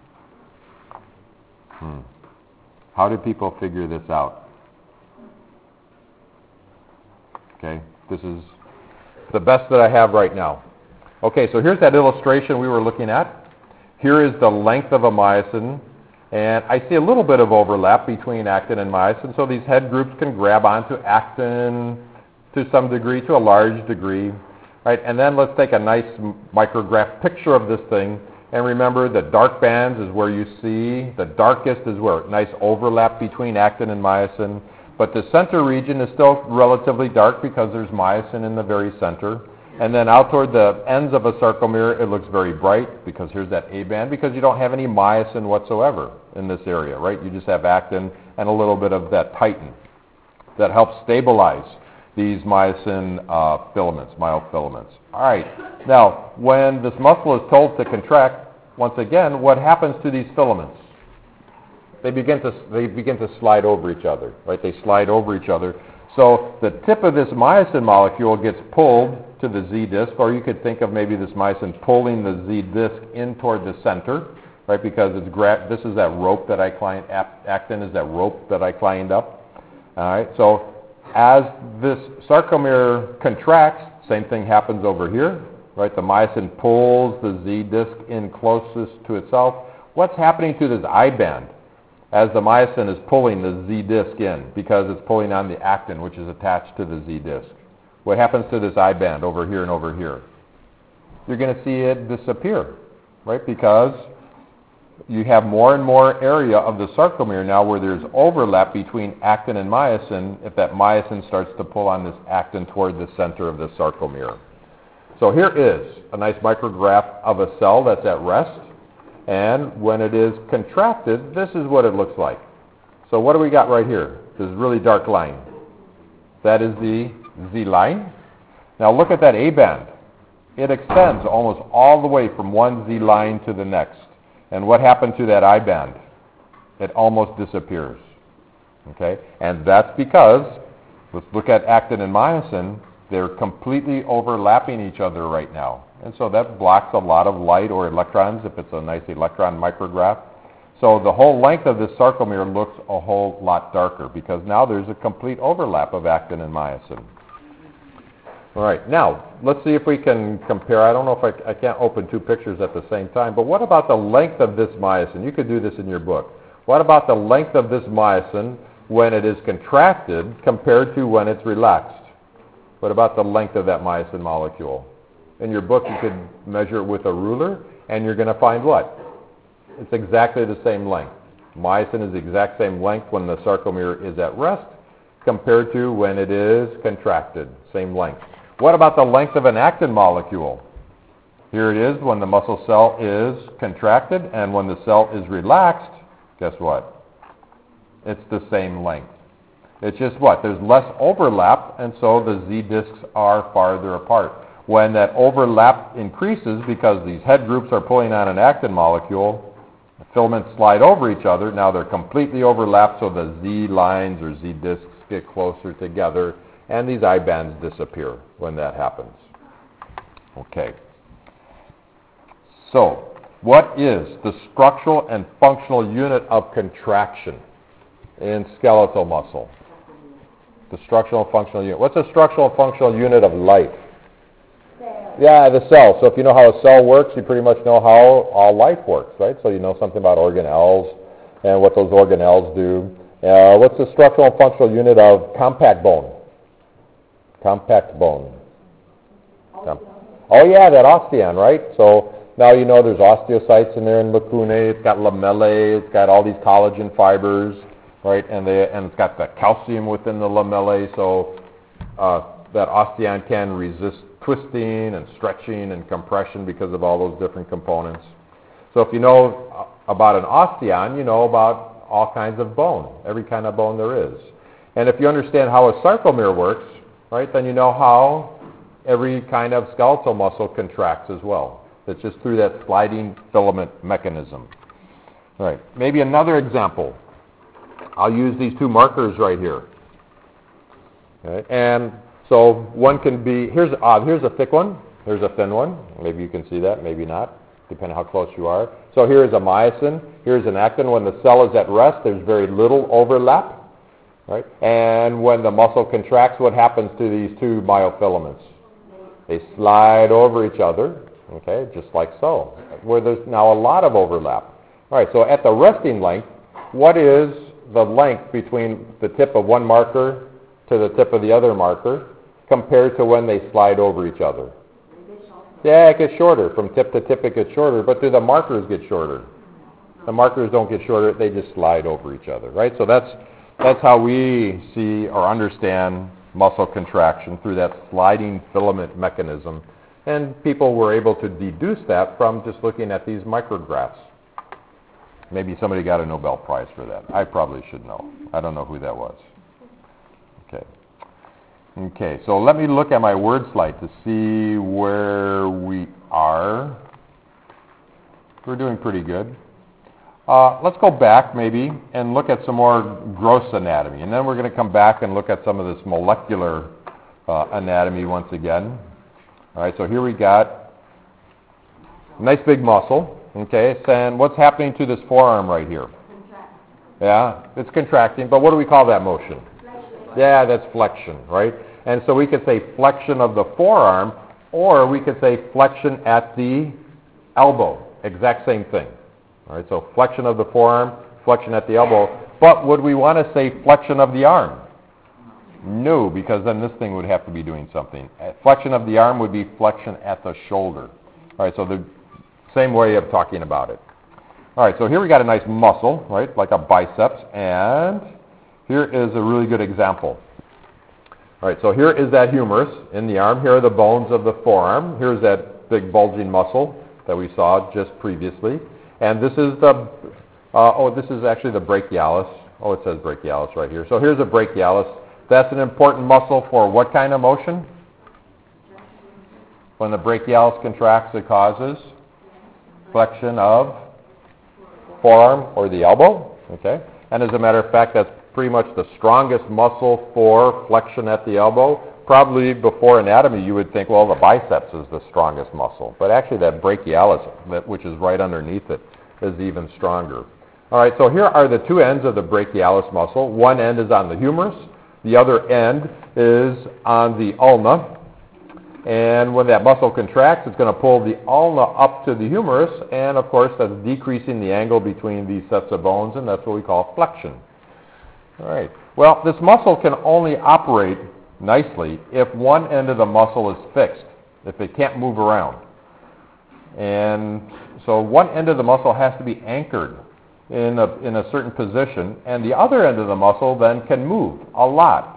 Hmm. How do people figure this out? Okay, this is the best that I have right now. Okay, so here's that illustration we were looking at. Here is the length of a myosin, and I see a little bit of overlap between actin and myosin, so these head groups can grab onto actin to some degree, to a large degree. Right? And then let's take a nice micrograph picture of this thing, and remember the dark bands is where you see, the darkest is where nice overlap between actin and myosin, but the center region is still relatively dark because there's myosin in the very center. And then out toward the ends of a sarcomere, it looks very bright because here's that A band, because you don't have any myosin whatsoever in this area, right? You just have actin and a little bit of that titin that helps stabilize these myosin uh, filaments, myofilaments. All right. Now, when this muscle is told to contract, once again, what happens to these filaments? They begin to they begin to slide over each other, right? They slide over each other. So the tip of this myosin molecule gets pulled to the Z disc, or you could think of maybe this myosin pulling the Z disc in toward the center, right? Because it's gra- this is that rope that I climbed, actin is that rope that I climbed up. All right. So as this sarcomere contracts, same thing happens over here, right? The myosin pulls the Z disc in closest to itself. What's happening to this I band as the myosin is pulling the Z disc in, because it's pulling on the actin, which is attached to the Z disc? What happens to this I band over here and over here? You're going to see it disappear, right? Because you have more and more area of the sarcomere now where there's overlap between actin and myosin if that myosin starts to pull on this actin toward the center of the sarcomere. So here is a nice micrograph of a cell that's at rest, and when it is contracted, this is what it looks like. So what do we got right here? This really dark line. That is the Z line. Now look at that A band. It extends almost all the way from one Z line to the next. And what happened to that I band? It almost disappears. Okay? And that's because, let's look at actin and myosin, they're completely overlapping each other right now. And so that blocks a lot of light or electrons if it's a nice electron micrograph. So the whole length of this sarcomere looks a whole lot darker because now there's a complete overlap of actin and myosin. All right, now let's see if we can compare. I don't know if I, I can't open two pictures at the same time, but what about the length of this myosin? You could do this in your book. What about the length of this myosin when it is contracted compared to when it's relaxed? What about the length of that myosin molecule? In your book, you could measure it with a ruler, and you're going to find what? It's exactly the same length. Myosin is the exact same length when the sarcomere is at rest compared to when it is contracted. Same length. What about the length of an actin molecule? Here it is when the muscle cell is contracted, and when the cell is relaxed, guess what? It's the same length. It's just what? There's less overlap, and so the Z discs are farther apart. When that overlap increases because these head groups are pulling on an actin molecule, the filaments slide over each other. Now they're completely overlapped, so the Z lines or Z discs get closer together, and these I bands disappear when that happens. Okay. So, what is the structural and functional unit of contraction in skeletal muscle? The structural and functional unit. What's the structural and functional unit of life? Cell. Yeah, the cell. So if you know how a cell works, you pretty much know how all life works, right? So you know something about organelles and what those organelles do. Uh, what's the structural and functional unit of compact bone? Compact bone. Com- oh yeah, that osteon, right? So now you know there's osteocytes in there and lacunae. It's got lamellae. It's got all these collagen fibers, right? And they and it's got the calcium within the lamellae, so uh, that osteon can resist twisting and stretching and compression because of all those different components. So if you know about an osteon, you know about all kinds of bone, every kind of bone there is. And if you understand how a sarcomere works, right, then you know how every kind of skeletal muscle contracts as well. It's just through that sliding filament mechanism. All right, maybe another example. I'll use these two markers right here. Okay, and so one can be, here's, uh, here's a thick one, here's a thin one. Maybe you can see that, maybe not, depending on how close you are. So here is a myosin, here's an actin. When the cell is at rest, there's very little overlap, right? And when the muscle contracts, what happens to these two myofilaments? They slide over each other, okay, just like so, where there's now a lot of overlap. All right, so at the resting length, what is the length between the tip of one marker to the tip of the other marker compared to when they slide over each other? Yeah, it gets shorter. From tip to tip it gets shorter, but do the markers get shorter? The markers don't get shorter, they just slide over each other, right? So that's, that's how we see or understand muscle contraction, through that sliding filament mechanism. And people were able to deduce that from just looking at these micrographs. Maybe somebody got a Nobel Prize for that. I probably should know. I don't know who that was. Okay. Okay, so let me look at my word slide to see where we are. We're doing pretty good. Uh, let's go back maybe and look at some more gross anatomy. And then we're going to come back and look at some of this molecular uh, anatomy once again. All right, so here we got a nice big muscle. Okay, and what's happening to this forearm right here? Yeah, it's contracting, but what do we call that motion? Yeah, that's flexion, right? And so we could say flexion of the forearm, or we could say flexion at the elbow. Exact same thing. All right, so flexion of the forearm, flexion at the elbow. But would we want to say flexion of the arm? No, because then this thing would have to be doing something. Flexion of the arm would be flexion at the shoulder. All right, so the same way of talking about it. All right, so here we got a nice muscle, right, like a biceps, and here is a really good example. All right, so here is that humerus in the arm. Here are the bones of the forearm. Here's that big bulging muscle that we saw just previously. And this is the, uh, oh, this is actually the brachialis. Oh, it says brachialis right here. So here's a brachialis. That's an important muscle for what kind of motion? When the brachialis contracts, it causes flexion of forearm or the elbow. Okay? And as a matter of fact, that's pretty much the strongest muscle for flexion at the elbow. Probably before anatomy, you would think, well, the biceps is the strongest muscle. But actually that brachialis, which is right underneath it, is even stronger. All right, so here are the two ends of the brachialis muscle. One end is on the humerus. The other end is on the ulna. And when that muscle contracts, it's going to pull the ulna up to the humerus. And, of course, that's decreasing the angle between these sets of bones, and that's what we call flexion. All right. Well, this muscle can only operate nicely if one end of the muscle is fixed, if it can't move around. And so one end of the muscle has to be anchored in a, in a certain position, and the other end of the muscle then can move a lot.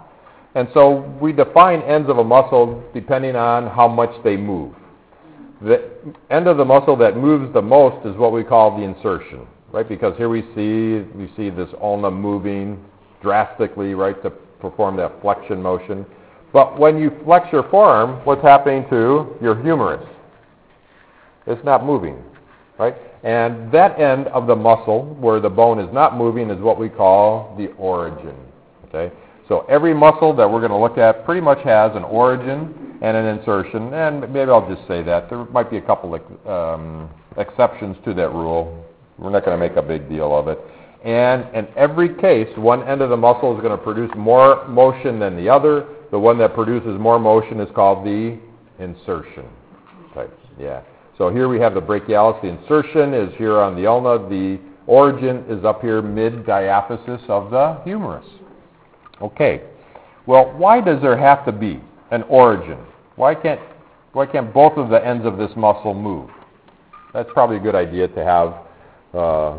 And so we define ends of a muscle depending on how much they move. The end of the muscle that moves the most is what we call the insertion, right? Because here we see we see this ulna moving drastically, right, to perform that flexion motion. But when you flex your forearm, what's happening to your humerus? It's not moving, right? And that end of the muscle where the bone is not moving is what we call the origin, okay? So every muscle that we're going to look at pretty much has an origin and an insertion, and maybe I'll just say that. There might be a couple of um, exceptions to that rule. We're not going to make a big deal of it. And in every case, one end of the muscle is going to produce more motion than the other. The one that produces more motion is called the insertion. Okay, yeah. So here we have the brachialis. The insertion is here on the ulna. The origin is up here mid-diaphysis of the humerus. Okay. Well, why does there have to be an origin? Why can't, why can't both of the ends of this muscle move? That's probably a good idea to have uh,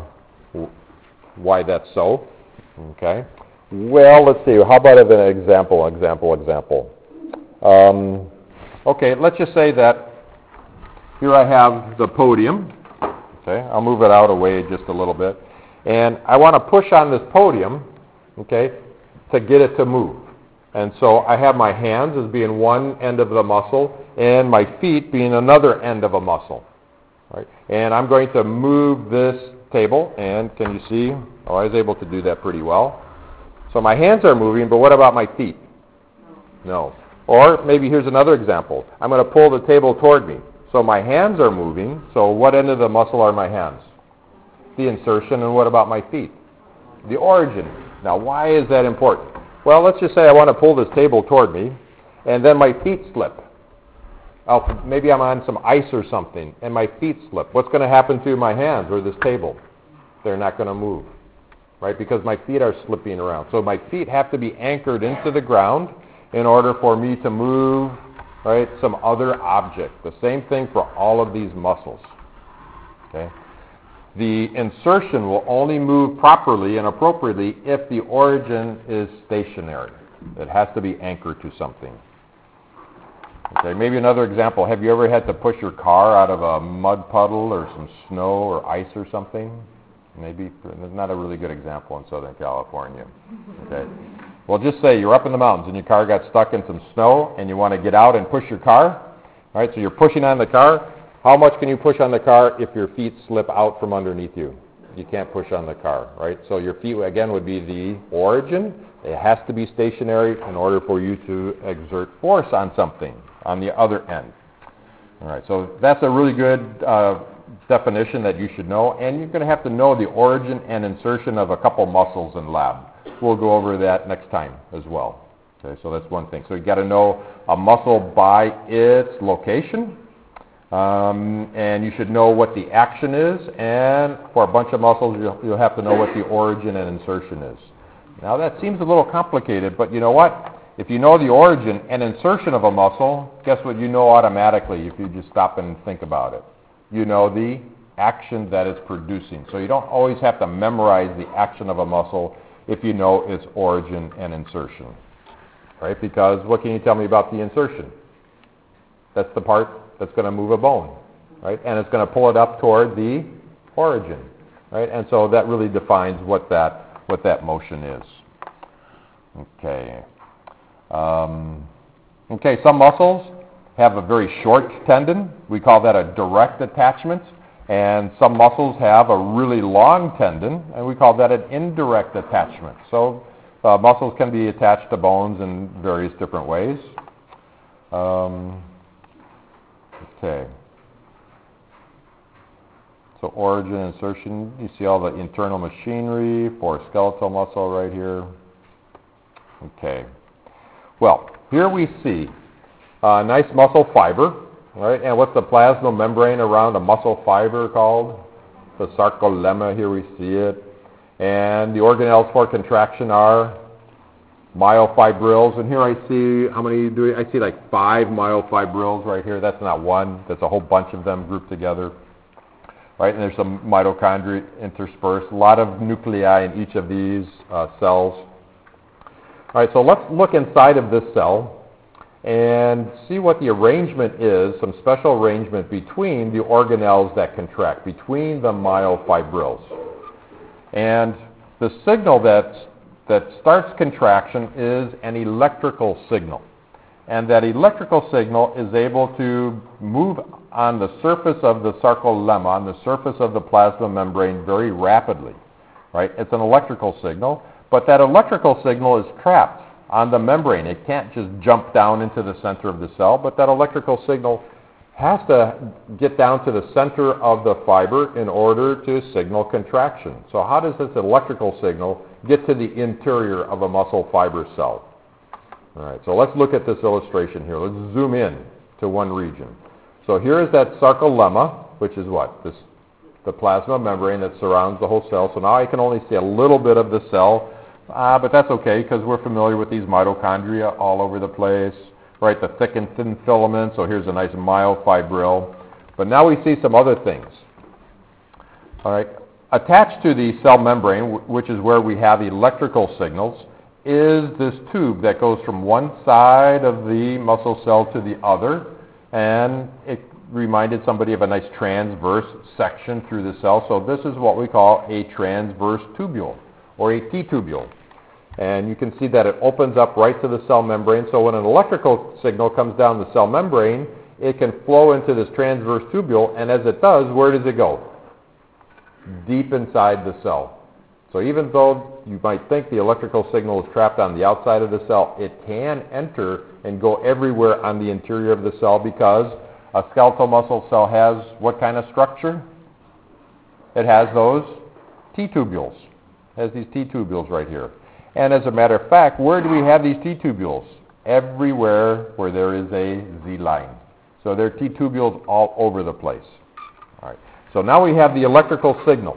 why that's so. Okay. Well, let's see. How about an example, example, example? Um, okay, let's just say that here I have the podium. Okay, I'll move it out away just a little bit. And I want to push on this podium, okay, to get it to move. And so I have my hands as being one end of the muscle and my feet being another end of a muscle. Right? And I'm going to move this table, and can you see? Oh, I was able to do that pretty well. So my hands are moving, but what about my feet? No. Or maybe here's another example. I'm going to pull the table toward me. So my hands are moving. So what end of the muscle are my hands? The insertion. And what about my feet? The origin. Now, why is that important? Well, let's just say I want to pull this table toward me, and then my feet slip. I'll, maybe I'm on some ice or something, and my feet slip. What's going to happen to my hands or this table? They're not going to move, right? Because my feet are slipping around. So my feet have to be anchored into the ground in order for me to move, right, some other object. The same thing for all of these muscles, okay? The insertion will only move properly and appropriately if the origin is stationary. It has to be anchored to something. Okay, maybe another example. Have you ever had to push your car out of a mud puddle or some snow or ice or something? Maybe. It's not a really good example in Southern California. Okay. Well, just say you're up in the mountains and your car got stuck in some snow and you want to get out and push your car. All right, so you're pushing on the car. How much can you push on the car if your feet slip out from underneath you? You can't push on the car, right? So your feet, again, would be the origin. It has to be stationary in order for you to exert force on something on the other end. All right, so that's a really good uh, definition that you should know, and you're going to have to know the origin and insertion of a couple muscles in lab. We'll go over that next time as well. Okay, so that's one thing. So you've got to know a muscle by its location, um, and you should know what the action is, and for a bunch of muscles, you'll, you'll have to know what the origin and insertion is. Now that seems a little complicated, but you know what? If you know the origin and insertion of a muscle, guess what you know automatically if you just stop and think about it? You know the action that it's producing. So you don't always have to memorize the action of a muscle if you know its origin and insertion. Right? Because what can you tell me about the insertion? That's the part that's going to move a bone. Right? And it's going to pull it up toward the origin. Right? And so that really defines what that, what that motion is. Okay. Um, okay, some muscles have a very short tendon. We call that a direct attachment. And some muscles have a really long tendon, and we call that an indirect attachment. So uh, muscles can be attached to bones in various different ways. Um, okay. So origin, insertion, you see all the internal machinery for skeletal muscle right here. Okay. Well, here we see a nice muscle fiber, right? And what's the plasma membrane around a muscle fiber called? The sarcolemma, here we see it. And the organelles for contraction are myofibrils. And here I see, how many do I see? Like five myofibrils right here. That's not one. That's a whole bunch of them grouped together. Right? And there's some mitochondria interspersed. A lot of nuclei in each of these uh, cells. All right, so let's look inside of this cell and see what the arrangement is, some special arrangement between the organelles that contract, between the myofibrils. And the signal that's, that starts contraction is an electrical signal. And that electrical signal is able to move on the surface of the sarcolemma, on the surface of the plasma membrane very rapidly. Right? It's an electrical signal, but that electrical signal is trapped on the membrane. It can't just jump down into the center of the cell, but that electrical signal has to get down to the center of the fiber in order to signal contraction. So how does this electrical signal get to the interior of a muscle fiber cell? All right, so let's look at this illustration here. Let's zoom in to one region. So here is that sarcolemma, which is what? This, the plasma membrane that surrounds the whole cell. So now I can only see a little bit of the cell, uh, but that's okay because we're familiar with these mitochondria all over the place, right? The thick and thin filaments. So here's a nice myofibril. But now we see some other things. All right, attached to the cell membrane, which is where we have electrical signals, is this tube that goes from one side of the muscle cell to the other, and it reminded somebody of a nice transverse section through the cell. So this is what we call a transverse tubule, or a T-tubule. And you can see that it opens up right to the cell membrane. So when an electrical signal comes down the cell membrane, it can flow into this transverse tubule, and as it does, where does it go? Deep inside the cell. So even though you might think the electrical signal is trapped on the outside of the cell, it can enter and go everywhere on the interior of the cell because a skeletal muscle cell has what kind of structure? It has those T-tubules. It has these T-tubules right here. And as a matter of fact, where do we have these T-tubules? Everywhere where there is a Z-line. So there are T-tubules all over the place. All right. So now we have the electrical signal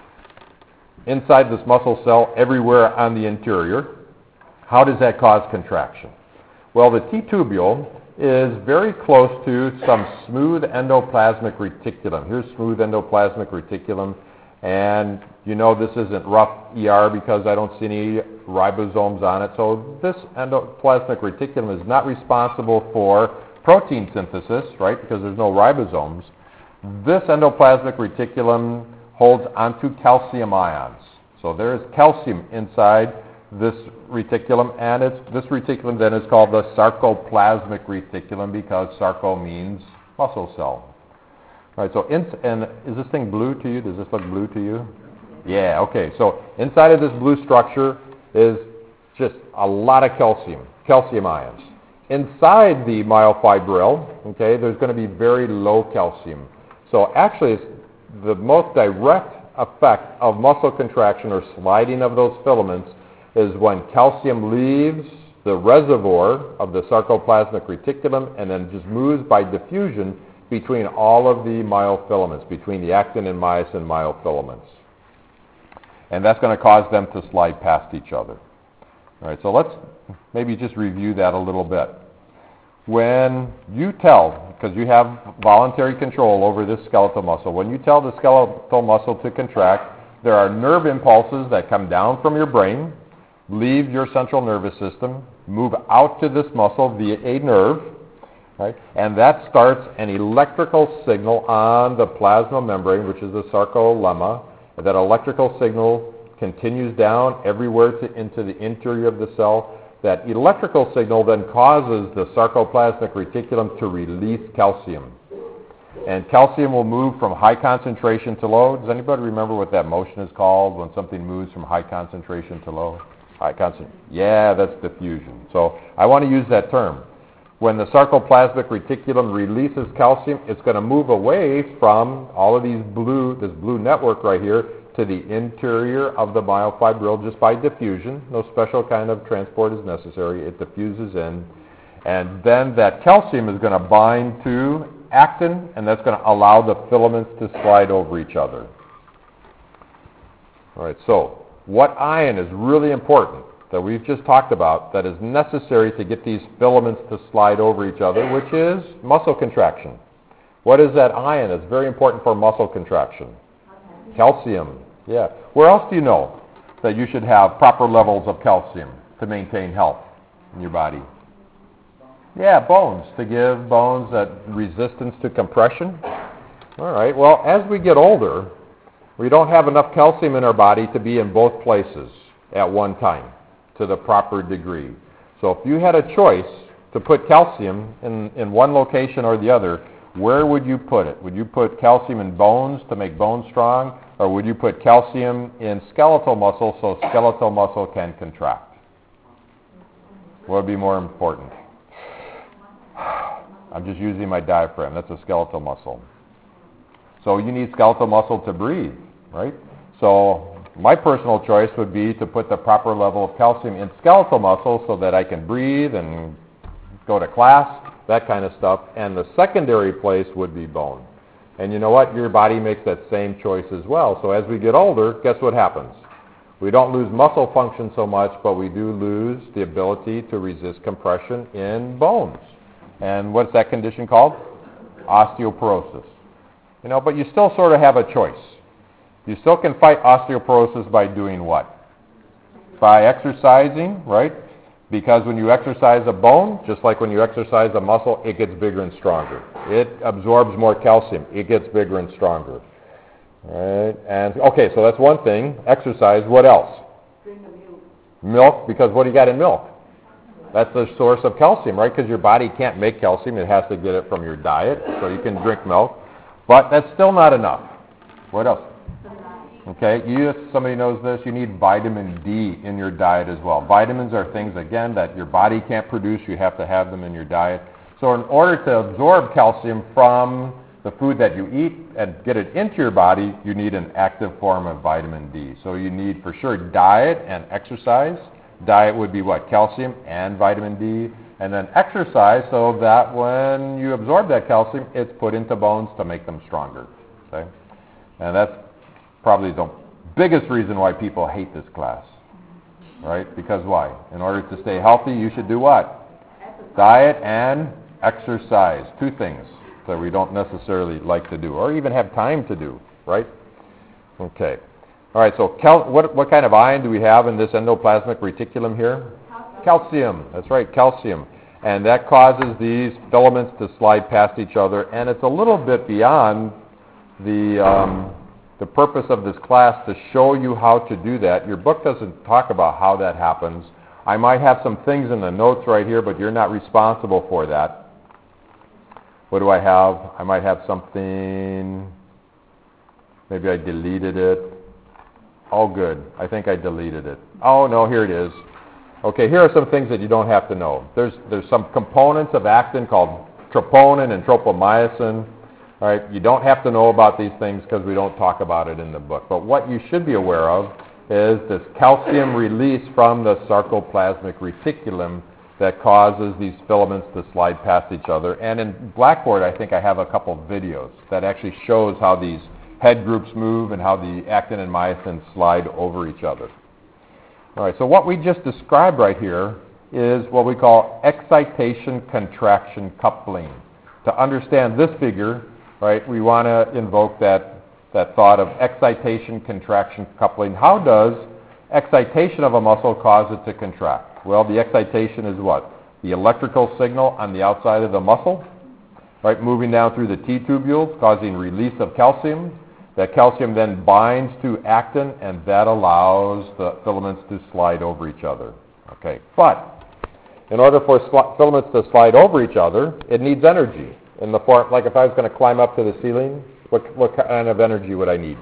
inside this muscle cell everywhere on the interior. How does that cause contraction? Well, the T-tubule is very close to some smooth endoplasmic reticulum. Here's smooth endoplasmic reticulum, and you know this isn't rough E R because I don't see any ribosomes on it. So this endoplasmic reticulum is not responsible for protein synthesis, right, because there's no ribosomes. This endoplasmic reticulum holds onto calcium ions. So there is calcium inside this reticulum, and it's, this reticulum then is called the sarcoplasmic reticulum because sarco means muscle cell. All right, so in, and is this thing blue to you? Does this look blue to you? Yeah, okay. So inside of this blue structure is just a lot of calcium, calcium ions. Inside the myofibril, okay, there's going to be very low calcium. So actually, it's the most direct effect of muscle contraction or sliding of those filaments is when calcium leaves the reservoir of the sarcoplasmic reticulum and then just moves by diffusion between all of the myofilaments, between the actin and myosin myofilaments. And that's going to cause them to slide past each other. All right, so let's maybe just review that a little bit. When you tell, because you have voluntary control over this skeletal muscle, when you tell the skeletal muscle to contract, there are nerve impulses that come down from your brain, leave your central nervous system, move out to this muscle via a nerve, right? And that starts an electrical signal on the plasma membrane, which is the sarcolemma. That electrical signal continues down everywhere to, into the interior of the cell. That electrical signal then causes the sarcoplasmic reticulum to release calcium. And calcium will move from high concentration to low. Does anybody remember what that motion is called when something moves from high concentration to low? High concentration. Yeah, that's diffusion. So I want to use that term. When the sarcoplasmic reticulum releases calcium, it's going to move away from all of these blue, this blue network right here, to the interior of the myofibril just by diffusion. No special kind of transport is necessary. It diffuses in. And then that calcium is going to bind to actin, and that's going to allow the filaments to slide over each other. All right, so what ion is really important that we've just talked about that is necessary to get these filaments to slide over each other, which is muscle contraction. What is that ion that's very important for muscle contraction? Calcium. Yeah. Where else do you know that you should have proper levels of calcium to maintain health in your body? Yeah, bones, to give bones that resistance to compression. All right, well, as we get older, we don't have enough calcium in our body to be in both places at one time to the proper degree. So if you had a choice to put calcium in, in one location or the other, where would you put it? Would you put calcium in bones to make bones strong, or would you put calcium in skeletal muscle so skeletal muscle can contract? What would be more important? I'm just using my diaphragm. That's a skeletal muscle. So you need skeletal muscle to breathe, right? So my personal choice would be to put the proper level of calcium in skeletal muscle so that I can breathe and go to class, that kind of stuff. And the secondary place would be bone. And you know what? Your body makes that same choice as well. So as we get older, guess what happens? We don't lose muscle function so much, but we do lose the ability to resist compression in bones. And what's that condition called? Osteoporosis. You know, but you still sort of have a choice. You still can fight osteoporosis by doing what? By exercising, right? Because when you exercise a bone, just like when you exercise a muscle, it gets bigger and stronger. It absorbs more calcium. It gets bigger and stronger. All right? And okay, so that's one thing. Exercise. What else? Drink the milk. Milk, because what do you got in milk? That's the source of calcium, right? Because your body can't make calcium. It has to get it from your diet. So you can drink milk. But that's still not enough. What else? Okay, you, if somebody knows this, you need vitamin D in your diet as well. Vitamins are things, again, that your body can't produce. You have to have them in your diet. So in order to absorb calcium from the food that you eat and get it into your body, you need an active form of vitamin D. So you need, for sure, diet and exercise. Diet would be what? Calcium and vitamin D. And then exercise so that when you absorb that calcium, it's put into bones to make them stronger. Okay? And that's probably the biggest reason why people hate this class, right? Because why? In order to stay healthy, you should do what? Diet and exercise. Two things that we don't necessarily like to do or even have time to do, right? Okay. All right, so cal- what, what kind of ion do we have in this endoplasmic reticulum here? Calcium. Calcium. That's right, calcium. And that causes these filaments to slide past each other, and it's a little bit beyond the... Um, the purpose of this class to show you how to do that. Your book doesn't talk about how that happens. I might have some things in the notes right here, but you're not responsible for that. What do I have? I might have something. Maybe I deleted it. Oh, good. I think I deleted it. Oh, no, here it is. Okay, here are some things that you don't have to know. There's, there's some components of actin called troponin and tropomyosin. All right, you don't have to know about these things because we don't talk about it in the book. But what you should be aware of is this calcium release from the sarcoplasmic reticulum that causes these filaments to slide past each other. And in Blackboard, I think I have a couple videos that actually shows how these head groups move and how the actin and myosin slide over each other. All right, so what we just described right here is what we call excitation-contraction coupling. To understand this figure, right, we want to invoke that, that thought of excitation-contraction coupling. How does excitation of a muscle cause it to contract? Well, the excitation is what? The electrical signal on the outside of the muscle, right, moving down through the T-tubules, causing release of calcium. That calcium then binds to actin, and that allows the filaments to slide over each other. Okay, but in order for sl- filaments to slide over each other, it needs energy. In the form, like if I was going to climb up to the ceiling, what, what kind of energy would I need?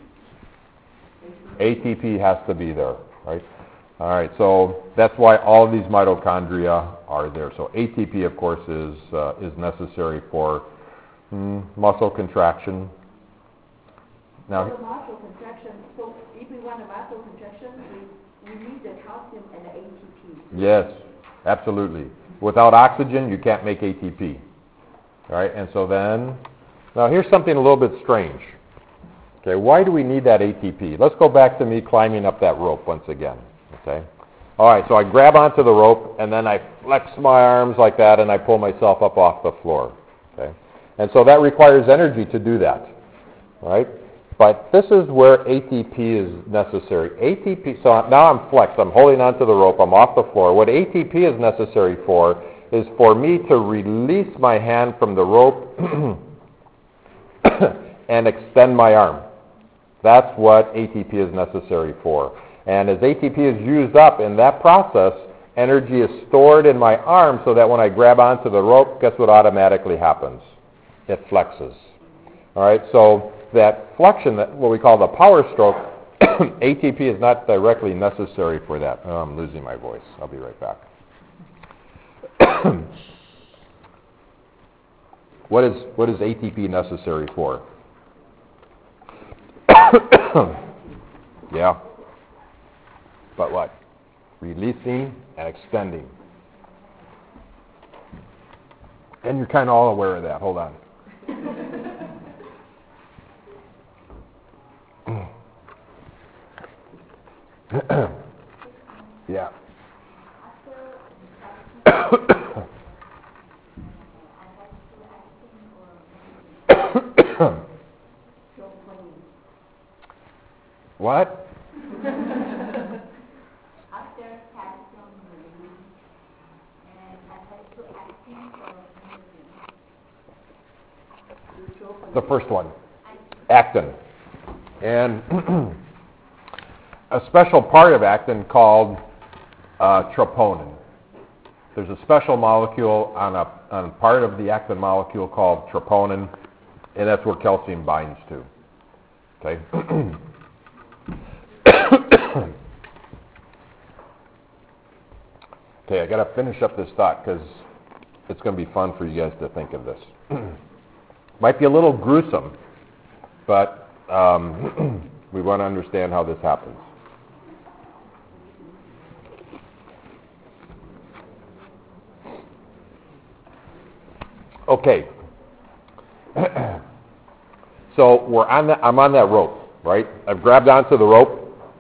A T P has to be there, right? All right, so that's why all of these mitochondria are there. So A T P, of course, is uh, is necessary for mm, muscle contraction. Now, So the muscle contraction, so if we want a muscle contraction, we, we need the calcium and the A T P. yes, absolutely. Without oxygen, you can't make A T P. All right, and so then, now here's something a little bit strange. Okay, why do we need that A T P? Let's go back to me climbing up that rope once again. Okay. All right, so I grab onto the rope, and then I flex my arms like that, and I pull myself up off the floor. Okay, and so that requires energy to do that. All right. But this is where A T P is necessary. A T P, so now I'm flexed. I'm holding onto the rope. I'm off the floor. What A T P is necessary for is for me to release my hand from the rope and extend my arm. That's what A T P is necessary for. And as A T P is used up in that process, energy is stored in my arm so that when I grab onto the rope, guess what automatically happens? It flexes. All right, so that flexion, that what we call the power stroke, A T P is not directly necessary for that. Oh, I'm losing my voice. I'll be right back. What is what is A T P necessary for? Yeah. But what? Releasing and extending. And you're kind of all aware of that. Hold on. Yeah. What? After calcium release and attached to actin or moving. The first one. Actin. And a special part of actin called uh, troponin. There's a special molecule on a, on a part of the actin molecule called troponin, and that's where calcium binds to. Okay? Okay, I got to finish up this thought because it's going to be fun for you guys to think of this. Might be a little gruesome, but um, we want to understand how this happens. Okay. So we're on that, I'm on that rope, right? I've grabbed onto the rope,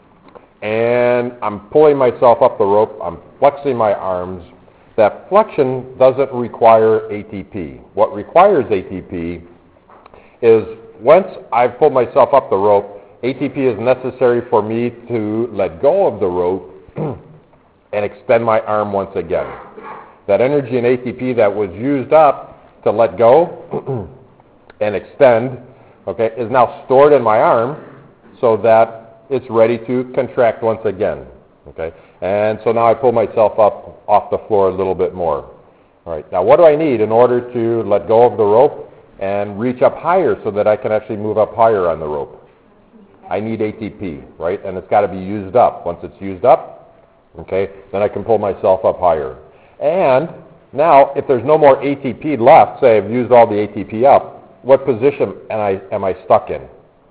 and I'm pulling myself up the rope. I'm flexing my arms. That flexion doesn't require A T P. What requires A T P is once I've pulled myself up the rope, A T P is necessary for me to let go of the rope and extend my arm once again. That energy in A T P that was used up to let go and extend, okay, is now stored in my arm so that it's ready to contract once again, okay? And so now I pull myself up off the floor a little bit more. All right, now what do I need in order to let go of the rope and reach up higher so that I can actually move up higher on the rope? I need A T P, right? And it's got to be used up. Once it's used up, okay, then I can pull myself up higher. And now, if there's no more A T P left, say I've used all the A T P up, what position am I, am I stuck in?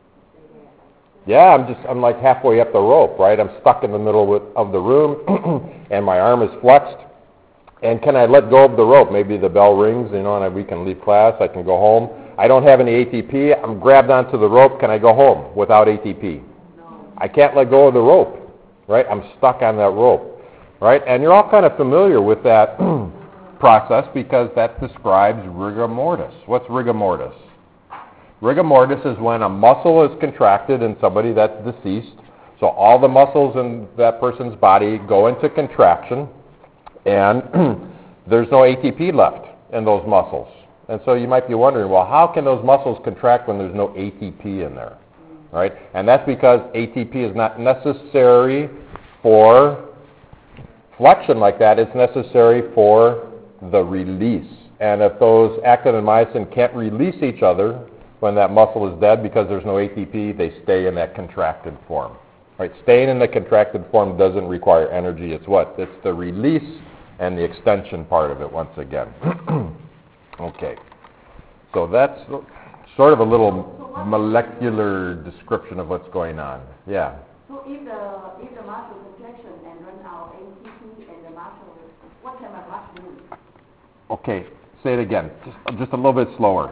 Yeah, I'm just, I'm like halfway up the rope, right? I'm stuck in the middle of the room, and my arm is flexed. And can I let go of the rope? Maybe the bell rings, you know, and we can leave class, I can go home. I don't have any A T P, I'm grabbed onto the rope, can I go home without A T P? No. I can't let go of the rope, right? I'm stuck on that rope, right? And you're all kind of familiar with that process because that describes rigor mortis. What's rigor mortis? Rigor mortis is when a muscle is contracted in somebody that's deceased. So all the muscles in that person's body go into contraction, and there's no A T P left in those muscles. And so you might be wondering, well, how can those muscles contract when there's no A T P in there, right? And that's because A T P is not necessary for flexion like that. It's necessary for the release. And if those actin and myosin can't release each other when that muscle is dead because there's no A T P, they stay in that contracted form. Right? Staying in the contracted form doesn't require energy. It's what? It's the release and the extension part of it once again. Okay. So that's sort of a little molecular description of what's going on. Yeah. So if the if the muscle contraction and run out A T P and the muscle, what can my muscle do? Okay. Say it again. Just, just a little bit slower.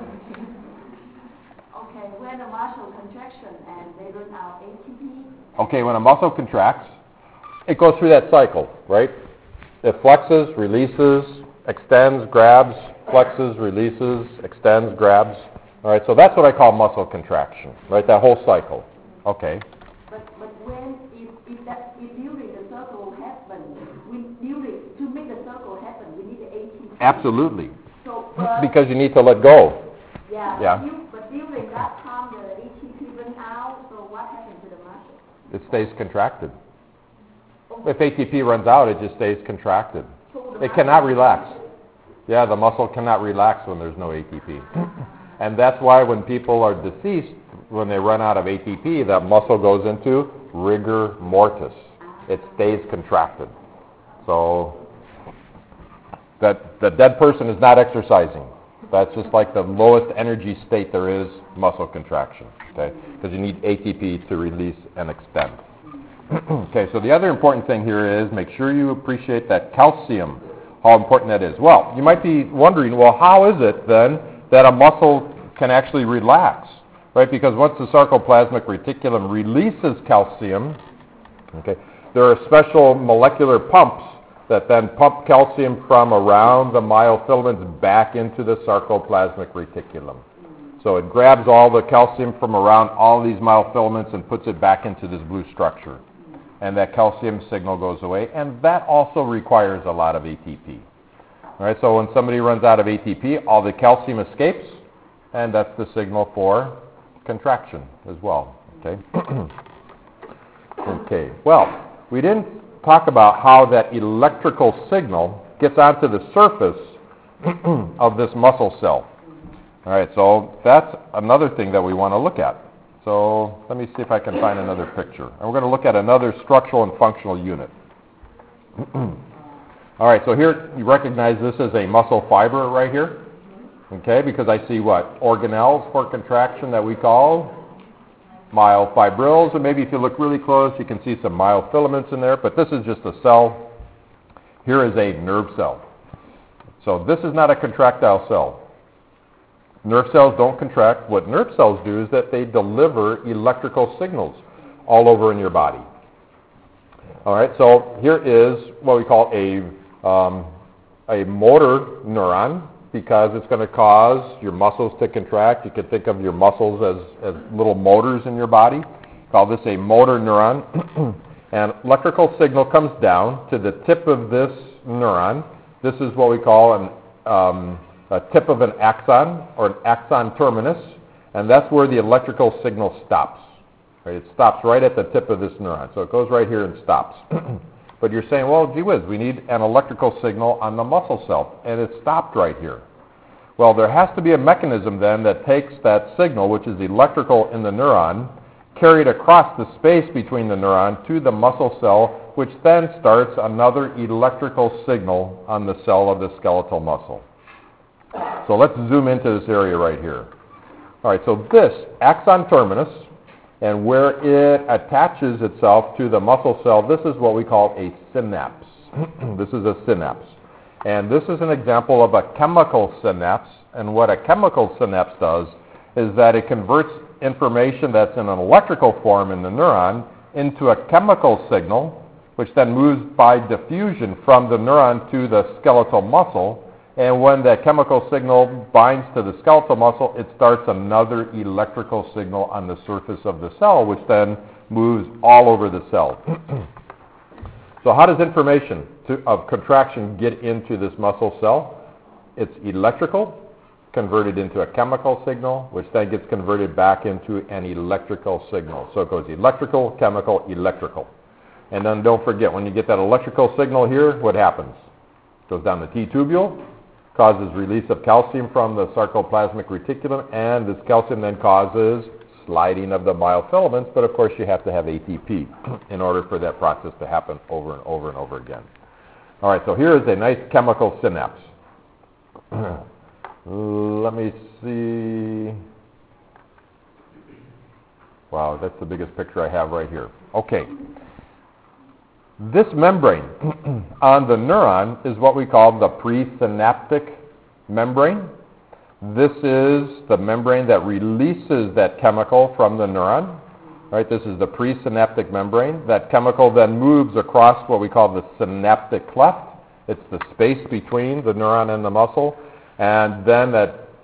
Okay. When the muscle contraction and they run out A T P. Okay. When a muscle contracts, it goes through that cycle, right? It flexes, releases, extends, grabs, flexes, releases, extends, grabs. All right, so that's what I call muscle contraction, right? That whole cycle. Okay. But but when if if that if during the circle happen, we during to make the circle happen, we need the A T P. Absolutely. So but, Because you need to let go. yeah. Yeah. But, you, but during that time, the A T P run out. So what happens to the muscle? It stays contracted. If A T P runs out, it just stays contracted. So the It cannot muscle- relax. Yeah, the muscle cannot relax when there's no A T P. And that's why when people are deceased, when they run out of A T P, that muscle goes into rigor mortis. It stays contracted. So that the dead person is not exercising. That's just like the lowest energy state there is, muscle contraction. Okay, because you need A T P to release and extend. Okay, so the other important thing here is make sure you appreciate that calcium, how important that is. Well, you might be wondering, well, how is it then that a muscle can actually relax, right? Because once the sarcoplasmic reticulum releases calcium, okay, there are special molecular pumps that then pump calcium from around the myofilaments back into the sarcoplasmic reticulum. So it grabs all the calcium from around all these myofilaments and puts it back into this blue structure. And that calcium signal goes away, and that also requires a lot of A T P. All right, so when somebody runs out of A T P, all the calcium escapes, and that's the signal for contraction as well. Okay. Okay. Well, we didn't talk about how that electrical signal gets onto the surface of this muscle cell. All right, so that's another thing that we want to look at. So let me see if I can find another picture. And we're going to look at another structural and functional unit. All right, so here you recognize this as a muscle fiber right here. Okay, because I see what? Organelles for contraction that we call myofibrils. And maybe if you look really close, you can see some myofilaments in there. But this is just a cell. Here is a nerve cell. So this is not a contractile cell. Nerve cells don't contract. What nerve cells do is that they deliver electrical signals all over in your body. All right, so here is what we call a, um, a motor neuron, because it's going to cause your muscles to contract. You could think of your muscles as, as little motors in your body. Call this a motor neuron. And electrical signal comes down to the tip of this neuron. This is what we call an um, a tip of an axon, or an axon terminus, and that's where the electrical signal stops. Right? It stops right at the tip of this neuron. So it goes right here and stops. But you're saying, well, gee whiz, we need an electrical signal on the muscle cell, and it stopped right here. Well, there has to be a mechanism then that takes that signal, which is electrical in the neuron, carried across the space between the neuron to the muscle cell, which then starts another electrical signal on the cell of the skeletal muscle. So let's zoom into this area right here. All right, so this axon terminus, and where it attaches itself to the muscle cell, this is what we call a synapse. This is a synapse. And this is an example of a chemical synapse. And what a chemical synapse does is that it converts information that's in an electrical form in the neuron into a chemical signal, which then moves by diffusion from the neuron to the skeletal muscle. And when that chemical signal binds to the skeletal muscle, it starts another electrical signal on the surface of the cell, which then moves all over the cell. So how does information to, of contraction get into this muscle cell? It's electrical, converted into a chemical signal, which then gets converted back into an electrical signal. So it goes electrical, chemical, electrical. And then don't forget, when you get that electrical signal here, what happens? It goes down the T-tubule, causes release of calcium from the sarcoplasmic reticulum, and this calcium then causes sliding of the myofilaments, but of course you have to have A T P in order for that process to happen over and over and over again. All right, so here is a nice chemical synapse. Let me see. Wow, that's the biggest picture I have right here. Okay. This membrane on the neuron is what we call the presynaptic membrane. This is the membrane that releases that chemical from the neuron. Right? This is the presynaptic membrane. That chemical then moves across what we call the synaptic cleft. It's the space between the neuron and the muscle. And then that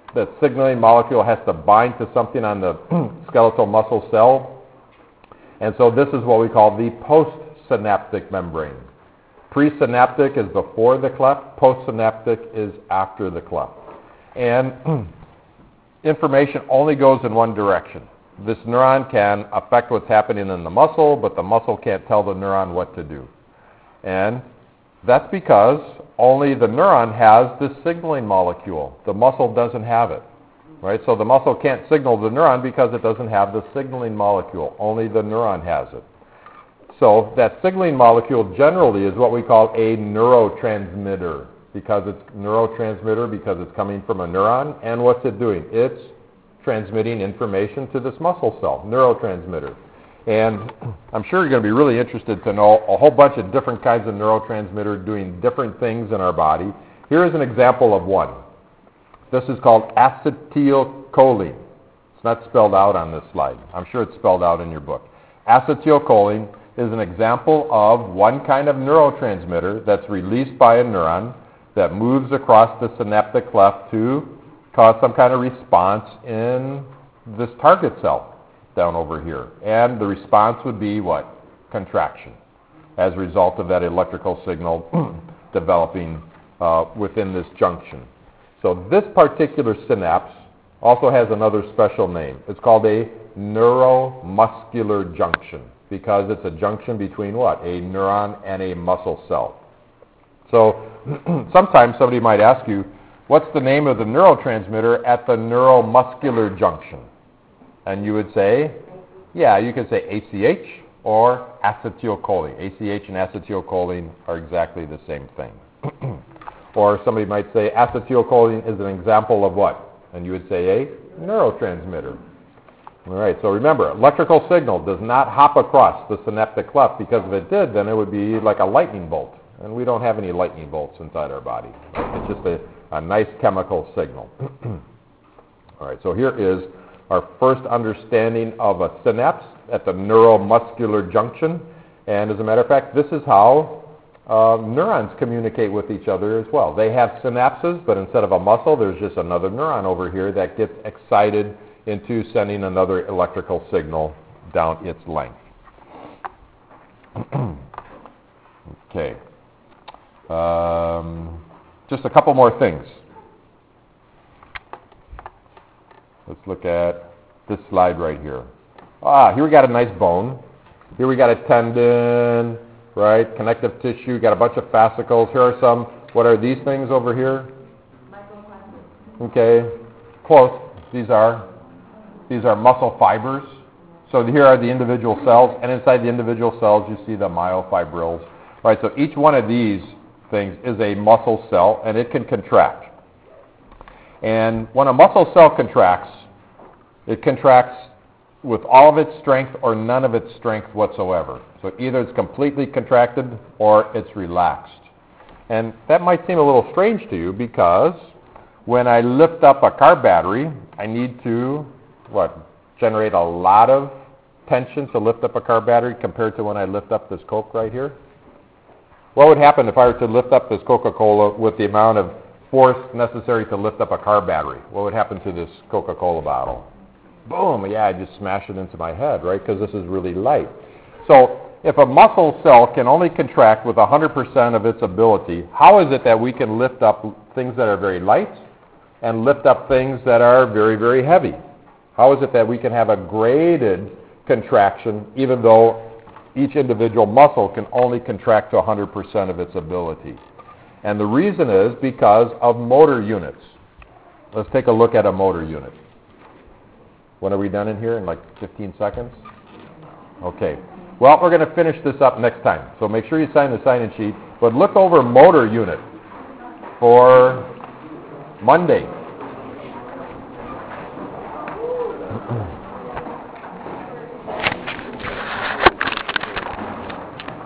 that signaling molecule has to bind to something on the skeletal muscle cell. And so this is what we call the postsynaptic membrane. Presynaptic is before the cleft, postsynaptic is after the cleft. And information only goes in one direction. This neuron can affect what's happening in the muscle, but the muscle can't tell the neuron what to do. And that's because only the neuron has this signaling molecule. The muscle doesn't have it, right? So the muscle can't signal the neuron because it doesn't have the signaling molecule. Only the neuron has it. So that signaling molecule generally is what we call a neurotransmitter, because it's neurotransmitter because it's coming from a neuron. And what's it doing? It's transmitting information to this muscle cell, neurotransmitter. And I'm sure you're going to be really interested to know a whole bunch of different kinds of neurotransmitter doing different things in our body. Here is an example of one. This is called acetylcholine. It's not spelled out on this slide. I'm sure it's spelled out in your book. Acetylcholine is an example of one kind of neurotransmitter that's released by a neuron that moves across the synaptic cleft to cause some kind of response in this target cell down over here. And the response would be what? Contraction, as a result of that electrical signal developing uh, within this junction. So this particular synapse also has another special name. It's called a neuromuscular junction, because it's a junction between what? A neuron and a muscle cell. So sometimes somebody might ask you, what's the name of the neurotransmitter at the neuromuscular junction? And you would say, yeah, you could say A C H or acetylcholine. A C H and acetylcholine are exactly the same thing. Or somebody might say acetylcholine is an example of what? And you would say a neurotransmitter. All right, so remember, electrical signal does not hop across the synaptic cleft, because if it did, then it would be like a lightning bolt. And we don't have any lightning bolts inside our body. It's just a, a nice chemical signal. All right, so here is our first understanding of a synapse at the neuromuscular junction. And as a matter of fact, this is how uh, neurons communicate with each other as well. They have synapses, but instead of a muscle, there's just another neuron over here that gets excited into sending another electrical signal down its length. Okay. Um, just a couple more things. Let's look at this slide right here. Ah, here we got a nice bone. Here we got a tendon, right? Connective tissue, got a bunch of fascicles. Here are some, what are these things over here? Okay, close. These are, these are muscle fibers. So here are the individual cells, and inside the individual cells you see the myofibrils. Right, so each one of these things is a muscle cell, and it can contract. And when a muscle cell contracts, it contracts with all of its strength or none of its strength whatsoever. So either it's completely contracted or it's relaxed. And that might seem a little strange to you, because when I lift up a car battery, I need to, what, generate a lot of tension to lift up a car battery compared to when I lift up this Coke right here. What would happen if I were to lift up this Coca-Cola with the amount of force necessary to lift up a car battery? What would happen to this Coca-Cola bottle? Boom, yeah, I just smashed it into my head, right, because this is really light. So if a muscle cell can only contract with one hundred percent of its ability, how is it that we can lift up things that are very light and lift up things that are very, very heavy? How is it that we can have a graded contraction even though each individual muscle can only contract to one hundred percent of its ability? And the reason is because of motor units. Let's take a look at a motor unit. When are we done in here? In like fifteen seconds? Okay. Well, we're going to finish this up next time. So make sure you sign the sign-in sheet. But look over motor unit for Monday.